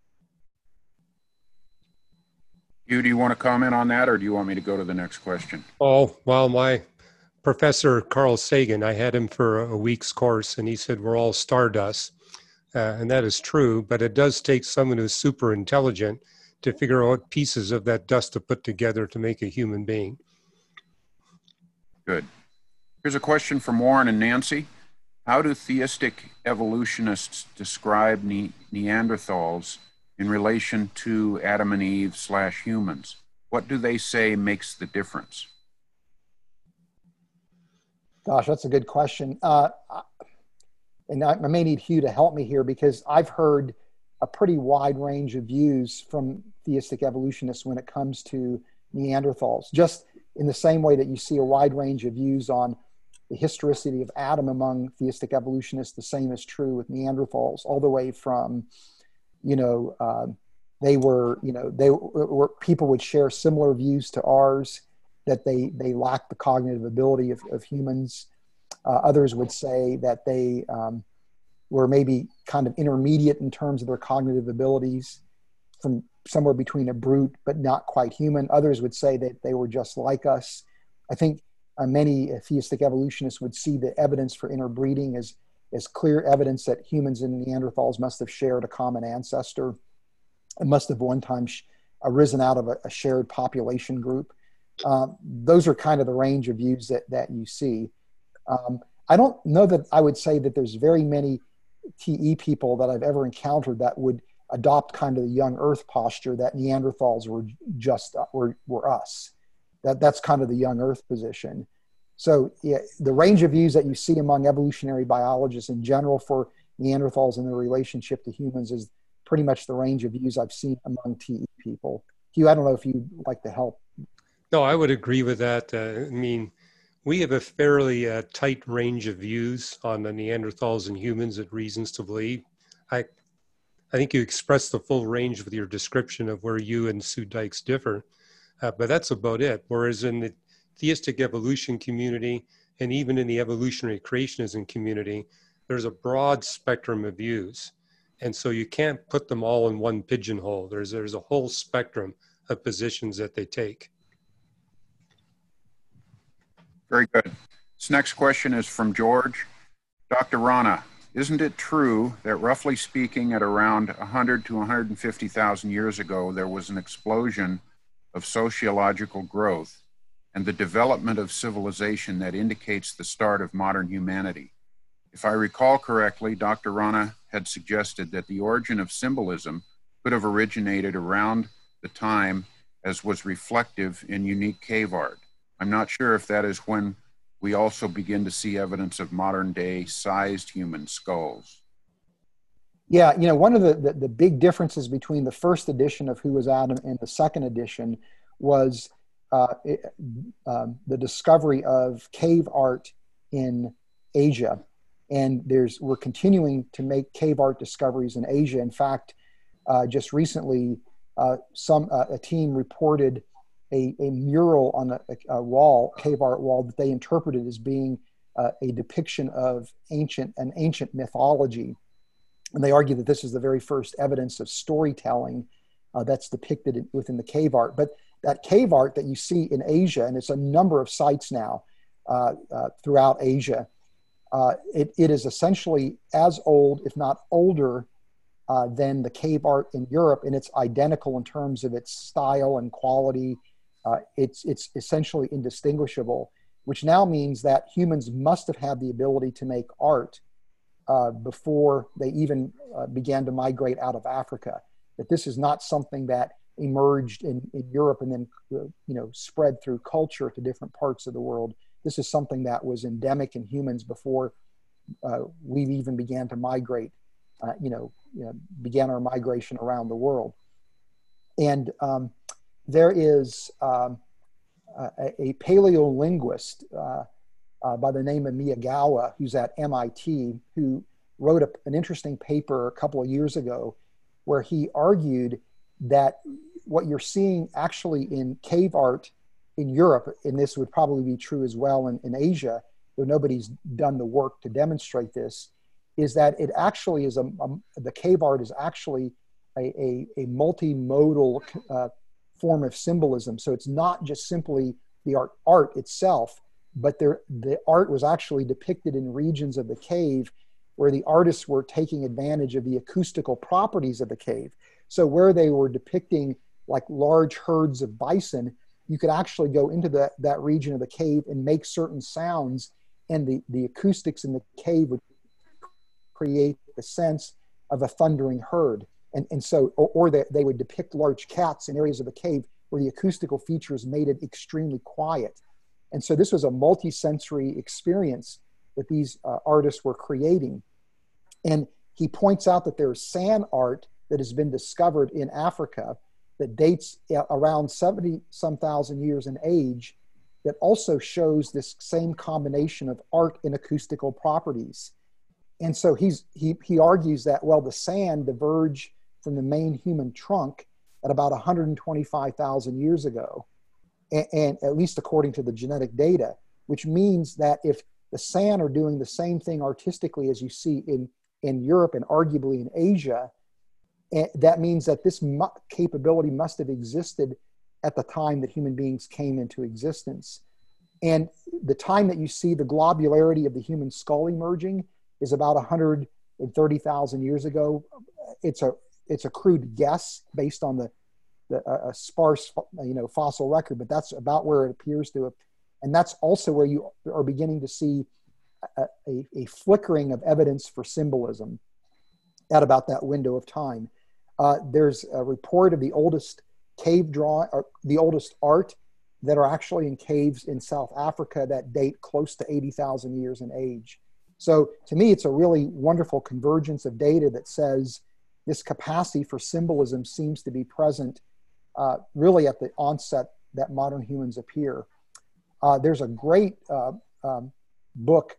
Do you want to comment on that, or do you want me to go to the next question? Oh, well, my professor, Carl Sagan, I had him for a week's course, and he said we're all stardust. And that is true, but it does take someone who's super intelligent to figure out what pieces of that dust to put together to make a human being. Good. Here's a question from Warren and Nancy. How do theistic evolutionists describe Neanderthals in relation to Adam and Eve / humans? What do they say makes the difference? Gosh, that's a good question. And I may need Hugh to help me here, because I've heard a pretty wide range of views from theistic evolutionists when it comes to Neanderthals, just in the same way that you see a wide range of views on the historicity of Adam among theistic evolutionists. The same is true with Neanderthals, all the way from, you know, they were people would share similar views to ours, that they lack the cognitive ability of humans. Others would say that they were maybe kind of intermediate in terms of their cognitive abilities, from somewhere between a brute but not quite human. Others would say that they were just like us. I think many theistic evolutionists would see the evidence for interbreeding as clear evidence that humans and Neanderthals must have shared a common ancestor and must have one time arisen out of a shared population group. Those are kind of the range of views that you see. I don't know that I would say that there's very many TE people that I've ever encountered that would adopt kind of the young Earth posture that Neanderthals were just were us. That's kind of the young Earth position. So yeah, the range of views that you see among evolutionary biologists in general for Neanderthals and their relationship to humans is pretty much the range of views I've seen among TE people. Hugh, I don't know if you'd like to help. No, I would agree with that. I mean, we have a fairly tight range of views on the Neanderthals and humans at Reasons to Believe. I think you expressed the full range with your description of where you and Sue Dykes differ, but that's about it. Whereas in the theistic evolution community, and even in the evolutionary creationism community, there's a broad spectrum of views. And so you can't put them all in one pigeonhole. There's a whole spectrum of positions that they take. Very good. This next question is from George. Dr. Rana, isn't it true that roughly speaking at around 100 to 150,000 years ago, there was an explosion of sociological growth and the development of civilization that indicates the start of modern humanity? If I recall correctly, Dr. Rana had suggested that the origin of symbolism could have originated around the time as was reflective in unique cave art. I'm not sure if that is when we also begin to see evidence of modern day sized human skulls. Yeah, you know, one of the big differences between the first edition of Who Was Adam and the second edition was the discovery of cave art in Asia. And we're continuing to make cave art discoveries in Asia. In fact, just recently, a team reported a mural on a wall, cave art wall, that they interpreted as being a depiction of an ancient mythology. And they argue that this is the very first evidence of storytelling that's depicted within the cave art. But that cave art that you see in Asia, and it's a number of sites now throughout Asia, it is essentially as old, if not older, than the cave art in Europe, and it's identical in terms of its style and quality. It's essentially indistinguishable, which now means that humans must have had the ability to make art before they even began to migrate out of Africa. That this is not something that emerged in Europe and then spread through culture to different parts of the world. This is something that was endemic in humans before we even began to migrate. Began our migration around the world. And there is a paleolinguist by the name of Miyagawa, who's at MIT, who wrote an interesting paper a couple of years ago where he argued that what you're seeing actually in cave art in Europe, and this would probably be true as well in Asia, though nobody's done the work to demonstrate this, is that it actually is the cave art is actually a multimodal form of symbolism. So it's not just simply the art itself, but the art was actually depicted in regions of the cave where the artists were taking advantage of the acoustical properties of the cave. So where they were depicting like large herds of bison, you could actually go into that region of the cave and make certain sounds, and the acoustics in the cave would create the sense of a thundering herd. And so, or they would depict large cats in areas of the cave where the acoustical features made it extremely quiet. And so this was a multi-sensory experience that these artists were creating. And he points out that there's sand art that has been discovered in Africa that dates around 70-some thousand years in age that also shows this same combination of art and acoustical properties. And so he argues that, well, the sand diverged from the main human trunk at about 125,000 years ago, and at least according to the genetic data, which means that if the sand are doing the same thing artistically as you see in Europe and arguably in Asia, that means that this capability must have existed at the time that human beings came into existence. And the time that you see the globularity of the human skull emerging is about 130,000 years ago. It's a crude guess based on a sparse fossil record, but that's about where it appears to have. And that's also where you are beginning to see a flickering of evidence for symbolism at about that window of time. There's a report of the oldest cave drawing, or the oldest art that are actually in caves in South Africa that date close to 80,000 years in age. So to me, it's a really wonderful convergence of data that says this capacity for symbolism seems to be present really at the onset that modern humans appear. There's a great book.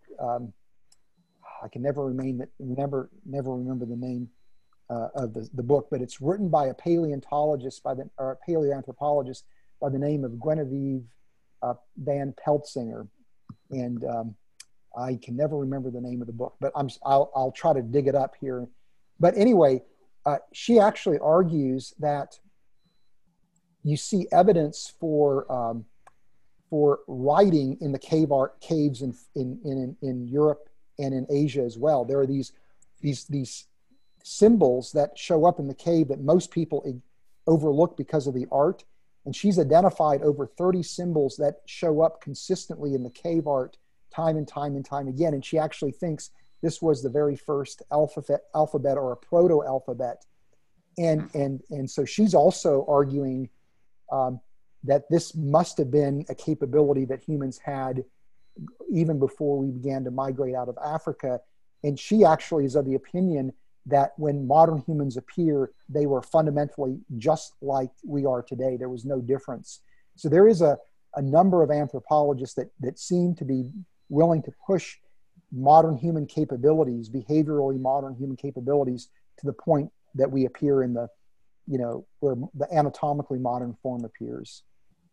I can never remember the name of the book, but it's written by a paleontologist or a paleoanthropologist by the name of Genevieve Van Peltzinger, and I can never remember the name of the book, but I'll try to dig it up here. But anyway, she actually argues that you see evidence for for writing in the caves in Europe and in Asia as well. There are these symbols that show up in the cave that most people overlook because of the art. And she's identified over 30 symbols that show up consistently in the cave art time and time and time again. And she actually thinks this was the very first alphabet or a proto-alphabet. And so she's also arguing that this must have been a capability that humans had even before we began to migrate out of Africa. And she actually is of the opinion that when modern humans appear, they were fundamentally just like we are today. There was no difference. So there is a number of anthropologists that seem to be willing to push modern human capabilities, behaviorally modern human capabilities, to the point that we appear in the, where the anatomically modern form appears.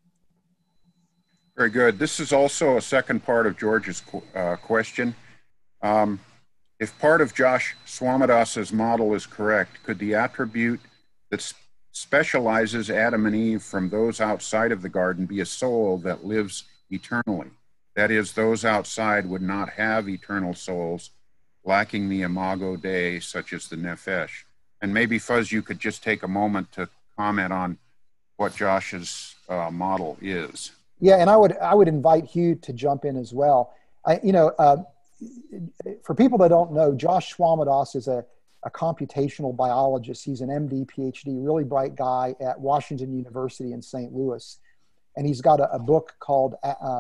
Very good. This is also a second part of George's question. If part of Josh Swaminathan's model is correct, could the attribute that specializes Adam and Eve from those outside of the garden be a soul that lives eternally? That is, those outside would not have eternal souls, lacking the imago Dei, such as the Nefesh. And maybe, Fuzz, you could just take a moment to comment on what Josh's model is. Yeah, and I would invite Hugh to jump in as well. For people that don't know, Josh Swaminathan is a computational biologist. He's an MD, PhD, really bright guy at Washington University in St. Louis. And he's got a book called,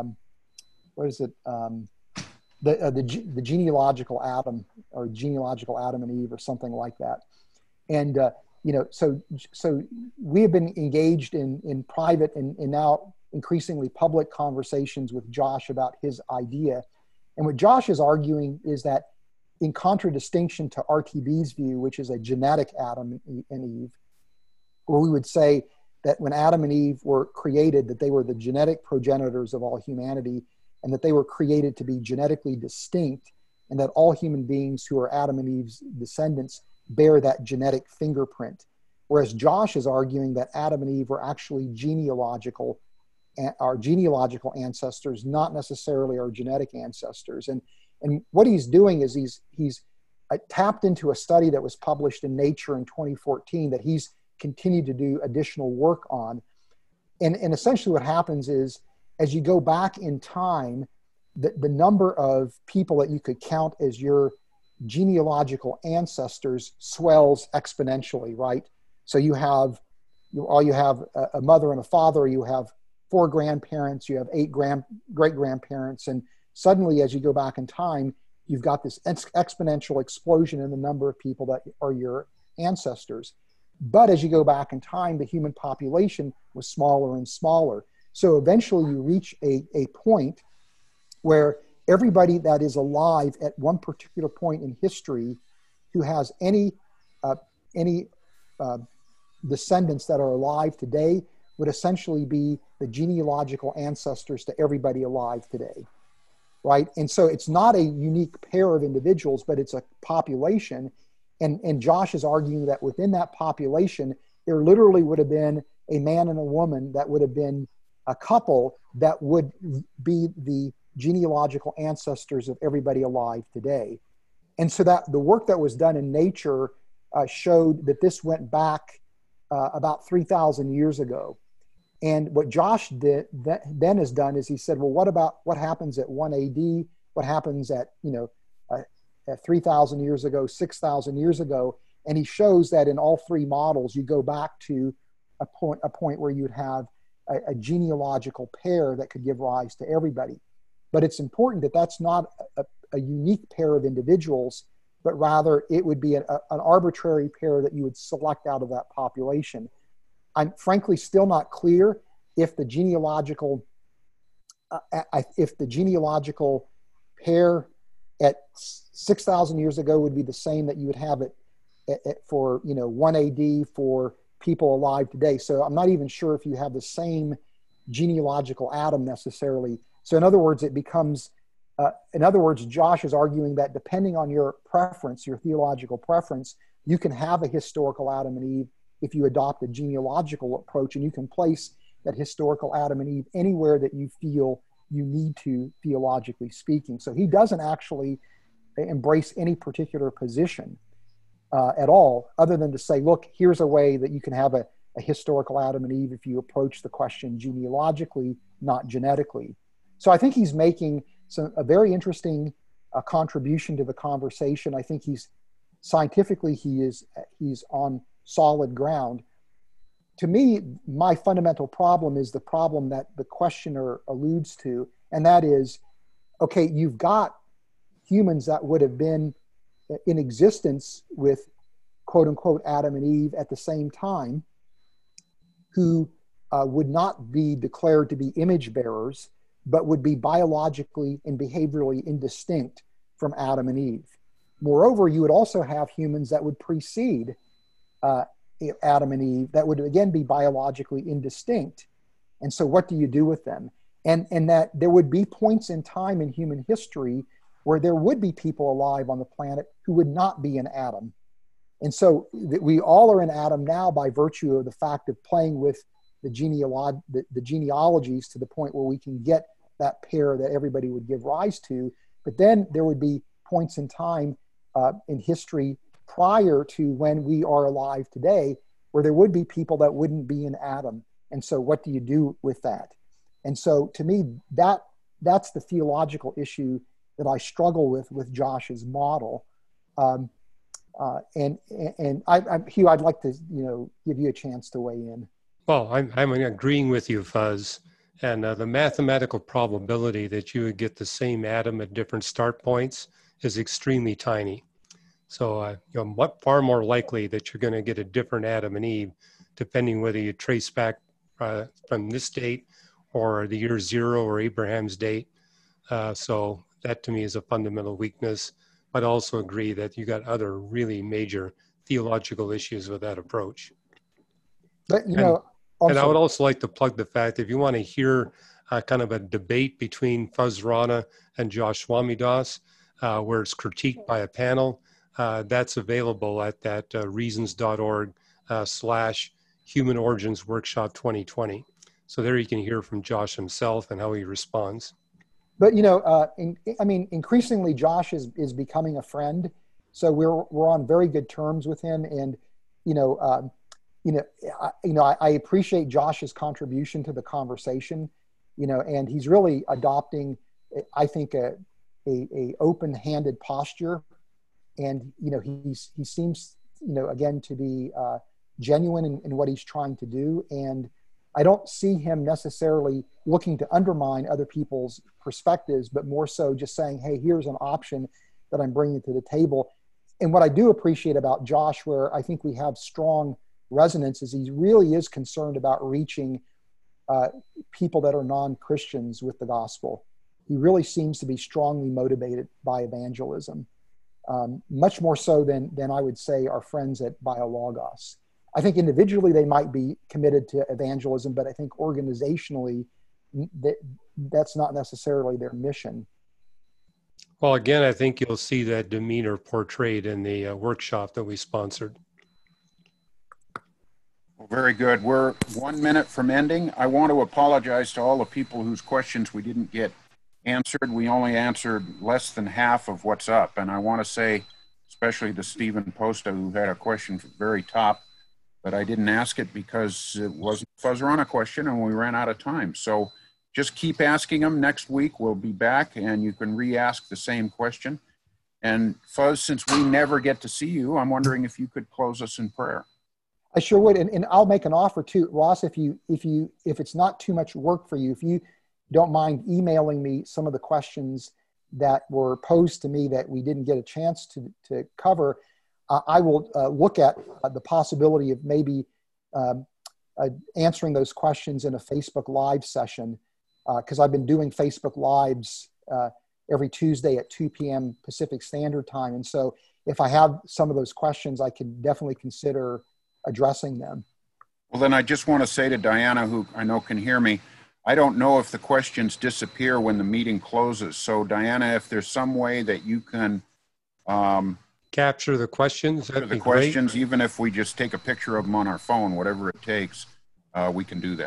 the genealogical Adam, or genealogical Adam and Eve, or something like that. And, so we have been engaged in private and now increasingly public conversations with Josh about his idea. And what Josh is arguing is that, in contradistinction to RTB's view, which is a genetic Adam and Eve, where we would say that when Adam and Eve were created, that they were the genetic progenitors of all humanity, and that they were created to be genetically distinct, and that all human beings who are Adam and Eve's descendants bear that genetic fingerprint. Whereas Josh is arguing that Adam and Eve were actually our genealogical ancestors, not necessarily our genetic ancestors. And what he's doing is he's tapped into a study that was published in Nature in 2014 that he's continued to do additional work on. And essentially what happens is, as you go back in time, the number of people that you could count as your genealogical ancestors swells exponentially, right? So you have a mother and a father, you have 4 grandparents, you have 8 great-grandparents, and suddenly as you go back in time, you've got this exponential explosion in the number of people that are your ancestors. But as you go back in time, the human population was smaller and smaller. So eventually you reach a point where everybody that is alive at one particular point in history who has any descendants that are alive today would essentially be the genealogical ancestors to everybody alive today, right? And so it's not a unique pair of individuals, but it's a population. And Josh is arguing that within that population, there literally would have been a man and a woman that would have been a couple that would be the genealogical ancestors of everybody alive today. And so that the work that was done in Nature showed that this went back about 3,000 years ago. And what Josh then has done is he said, well, what happens at 1 AD? What happens at 3,000 years ago, 6,000 years ago? And he shows that in all 3 models, you go back to a point where you'd have a genealogical pair that could give rise to everybody. But it's important that that's not a unique pair of individuals, but rather it would be an arbitrary pair that you would select out of that population. I'm frankly still not clear if the genealogical pair at 6,000 years ago would be the same that you would have it for 1 AD for people alive today. So I'm not even sure if you have the same genealogical Adam necessarily. So in other words, it becomes, Josh is arguing that depending on your preference, your theological preference, you can have a historical Adam and Eve if you adopt a genealogical approach, and you can place that historical Adam and Eve anywhere that you feel you need to, theologically speaking. So he doesn't actually embrace any particular position at all, other than to say, look, here's a way that you can have a historical Adam and Eve if you approach the question genealogically, not genetically. So I think he's making a very interesting contribution to the conversation. I think he's scientifically, he's on solid ground. To me, my fundamental problem is the problem that the questioner alludes to, and that is, okay, you've got humans that would have been in existence with quote unquote Adam and Eve at the same time, who would not be declared to be image bearers, but would be biologically and behaviorally indistinct from Adam and Eve. Moreover, you would also have humans that would precede Adam and Eve that would again be biologically indistinct. And so what do you do with them? And that there would be points in time in human history where there would be people alive on the planet who would not be in Adam. And so we all are in Adam now by virtue of the fact of playing with the genealogies to the point where we can get that pair that everybody would give rise to. But then there would be points in time in history prior to when we are alive today, where there would be people that wouldn't be in Adam. And so what do you do with that? And so to me, that's the theological issue that I struggle with Josh's model. And Hugh, I'd like to, give you a chance to weigh in. Well, I'm agreeing with you, Fuzz. And the mathematical probability that you would get the same atom at different start points is extremely tiny. So, far more likely that you're going to get a different Adam and Eve, depending whether you trace back from this date or the year 0 or Abraham's date. So that to me is a fundamental weakness. But I also agree that you got other really major theological issues with that approach. But, and I would also like to plug the fact, if you want to hear kind of a debate between Fuzz Rana and Josh Swamidass, where it's critiqued by a panel, that's available at that reasons.org/Human Origins Workshop 2020. So there you can hear from Josh himself and how he responds. But, increasingly Josh is becoming a friend. So we're on very good terms with him. And, I appreciate Josh's contribution to the conversation, and he's really adopting, I think, a open-handed posture. And, he seems, again, to be genuine in what he's trying to do. And I don't see him necessarily looking to undermine other people's perspectives, but more so just saying, hey, here's an option that I'm bringing to the table. And what I do appreciate about Josh, where I think we have strong resonance, is he really is concerned about reaching people that are non-Christians with the gospel. He really seems to be strongly motivated by evangelism, much more so than I would say our friends at BioLogos. I think individually they might be committed to evangelism, but I think organizationally that's not necessarily their mission. Well, again, I think you'll see that demeanor portrayed in the workshop that we sponsored. Well, very good. We're 1 minute from ending. I want to apologize to all the people whose questions we didn't get answered. We only answered less than half of what's up. And I want to say, especially to Stephen Posta, who had a question at the very top, but I didn't ask it because it wasn't a Fuzz Rana question and we ran out of time. So just keep asking them. Next week we'll be back and you can re-ask the same question. And Fuzz, since we never get to see you, I'm wondering if you could close us in prayer. I sure would. And I'll make an offer too, Ross, if it's not too much work for you, if you don't mind emailing me some of the questions that were posed to me that we didn't get a chance to cover, I will look at the possibility of maybe answering those questions in a Facebook Live session, because I've been doing Facebook Lives every Tuesday at 2 p.m. Pacific Standard Time. And so if I have some of those questions, I could definitely consider addressing them. Well, then I just want to say to Diana, who I know can hear me, I don't know if the questions disappear when the meeting closes. So Diana, if there's some way that you can capture the questions, that'd be questions, great. Even if we just take a picture of them on our phone, whatever it takes, we can do that.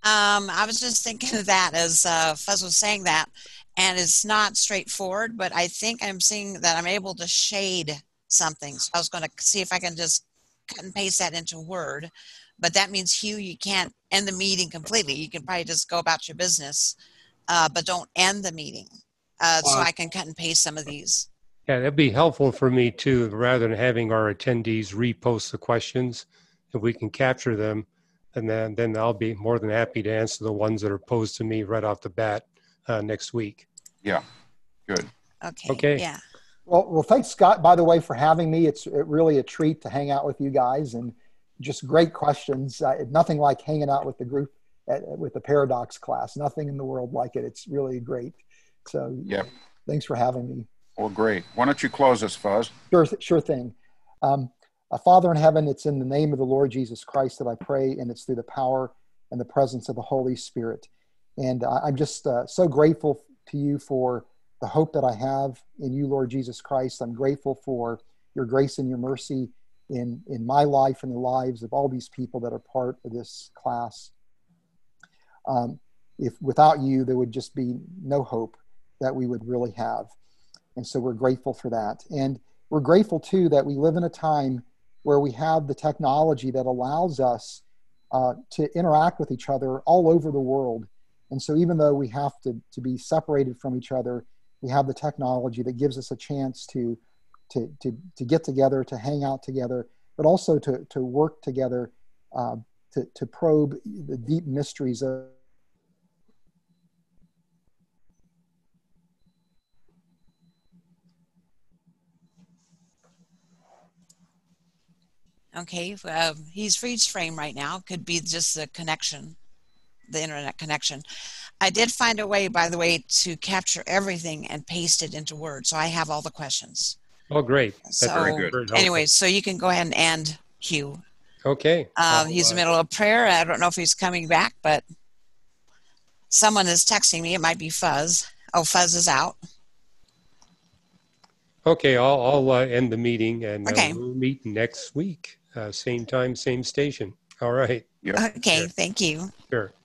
I was just thinking of that as Fuzz was saying that, and it's not straightforward, but I think I'm seeing that I'm able to shade something. So I was going to see if I can just cut and paste that into Word. But that means, Hugh, you can't end the meeting completely. You can probably just go about your business, but don't end the meeting. So I can cut and paste some of these. Yeah, that'd be helpful for me too, rather than having our attendees repost the questions. If we can capture them, and then I'll be more than happy to answer the ones that are posed to me right off the bat next week. Yeah, good. Okay. Yeah. Well, thanks, Scott, by the way, for having me. It's really a treat to hang out with you guys, and just great questions. Nothing like hanging out with the group with the Paradox class. Nothing in the world like it. It's really great. So Yep. Thanks for having me. Well, great. Why don't you close us, Fuzz? Sure thing. Father in heaven, it's in the name of the Lord Jesus Christ that I pray, and it's through the power and the presence of the Holy Spirit. And I'm just so grateful to you for the hope that I have in you, Lord Jesus Christ. I'm grateful for your grace and your mercy in my life and the lives of all these people that are part of this class. If without you, there would just be no hope that we would really have. And so we're grateful for that. And we're grateful too that we live in a time where we have the technology that allows us to interact with each other all over the world. And so even though we have to be separated from each other, we have the technology that gives us a chance to get together, to hang out together, but also to work together, to probe the deep mysteries of Okay. He's freeze frame right now. Could be just the connection, the internet connection. I did find a way, by the way, to capture everything and paste it into Word. So I have all the questions. Oh, great. That's So very good. anyway, so you can go ahead and end, Hugh. Okay. He's in the middle of prayer. I don't know if he's coming back, but someone is texting me. It might be Fuzz. Oh, Fuzz is out. Okay, I'll end the meeting, and Okay. we'll meet next week. Same time, same station. All right. Yep. Okay, thank you. Sure.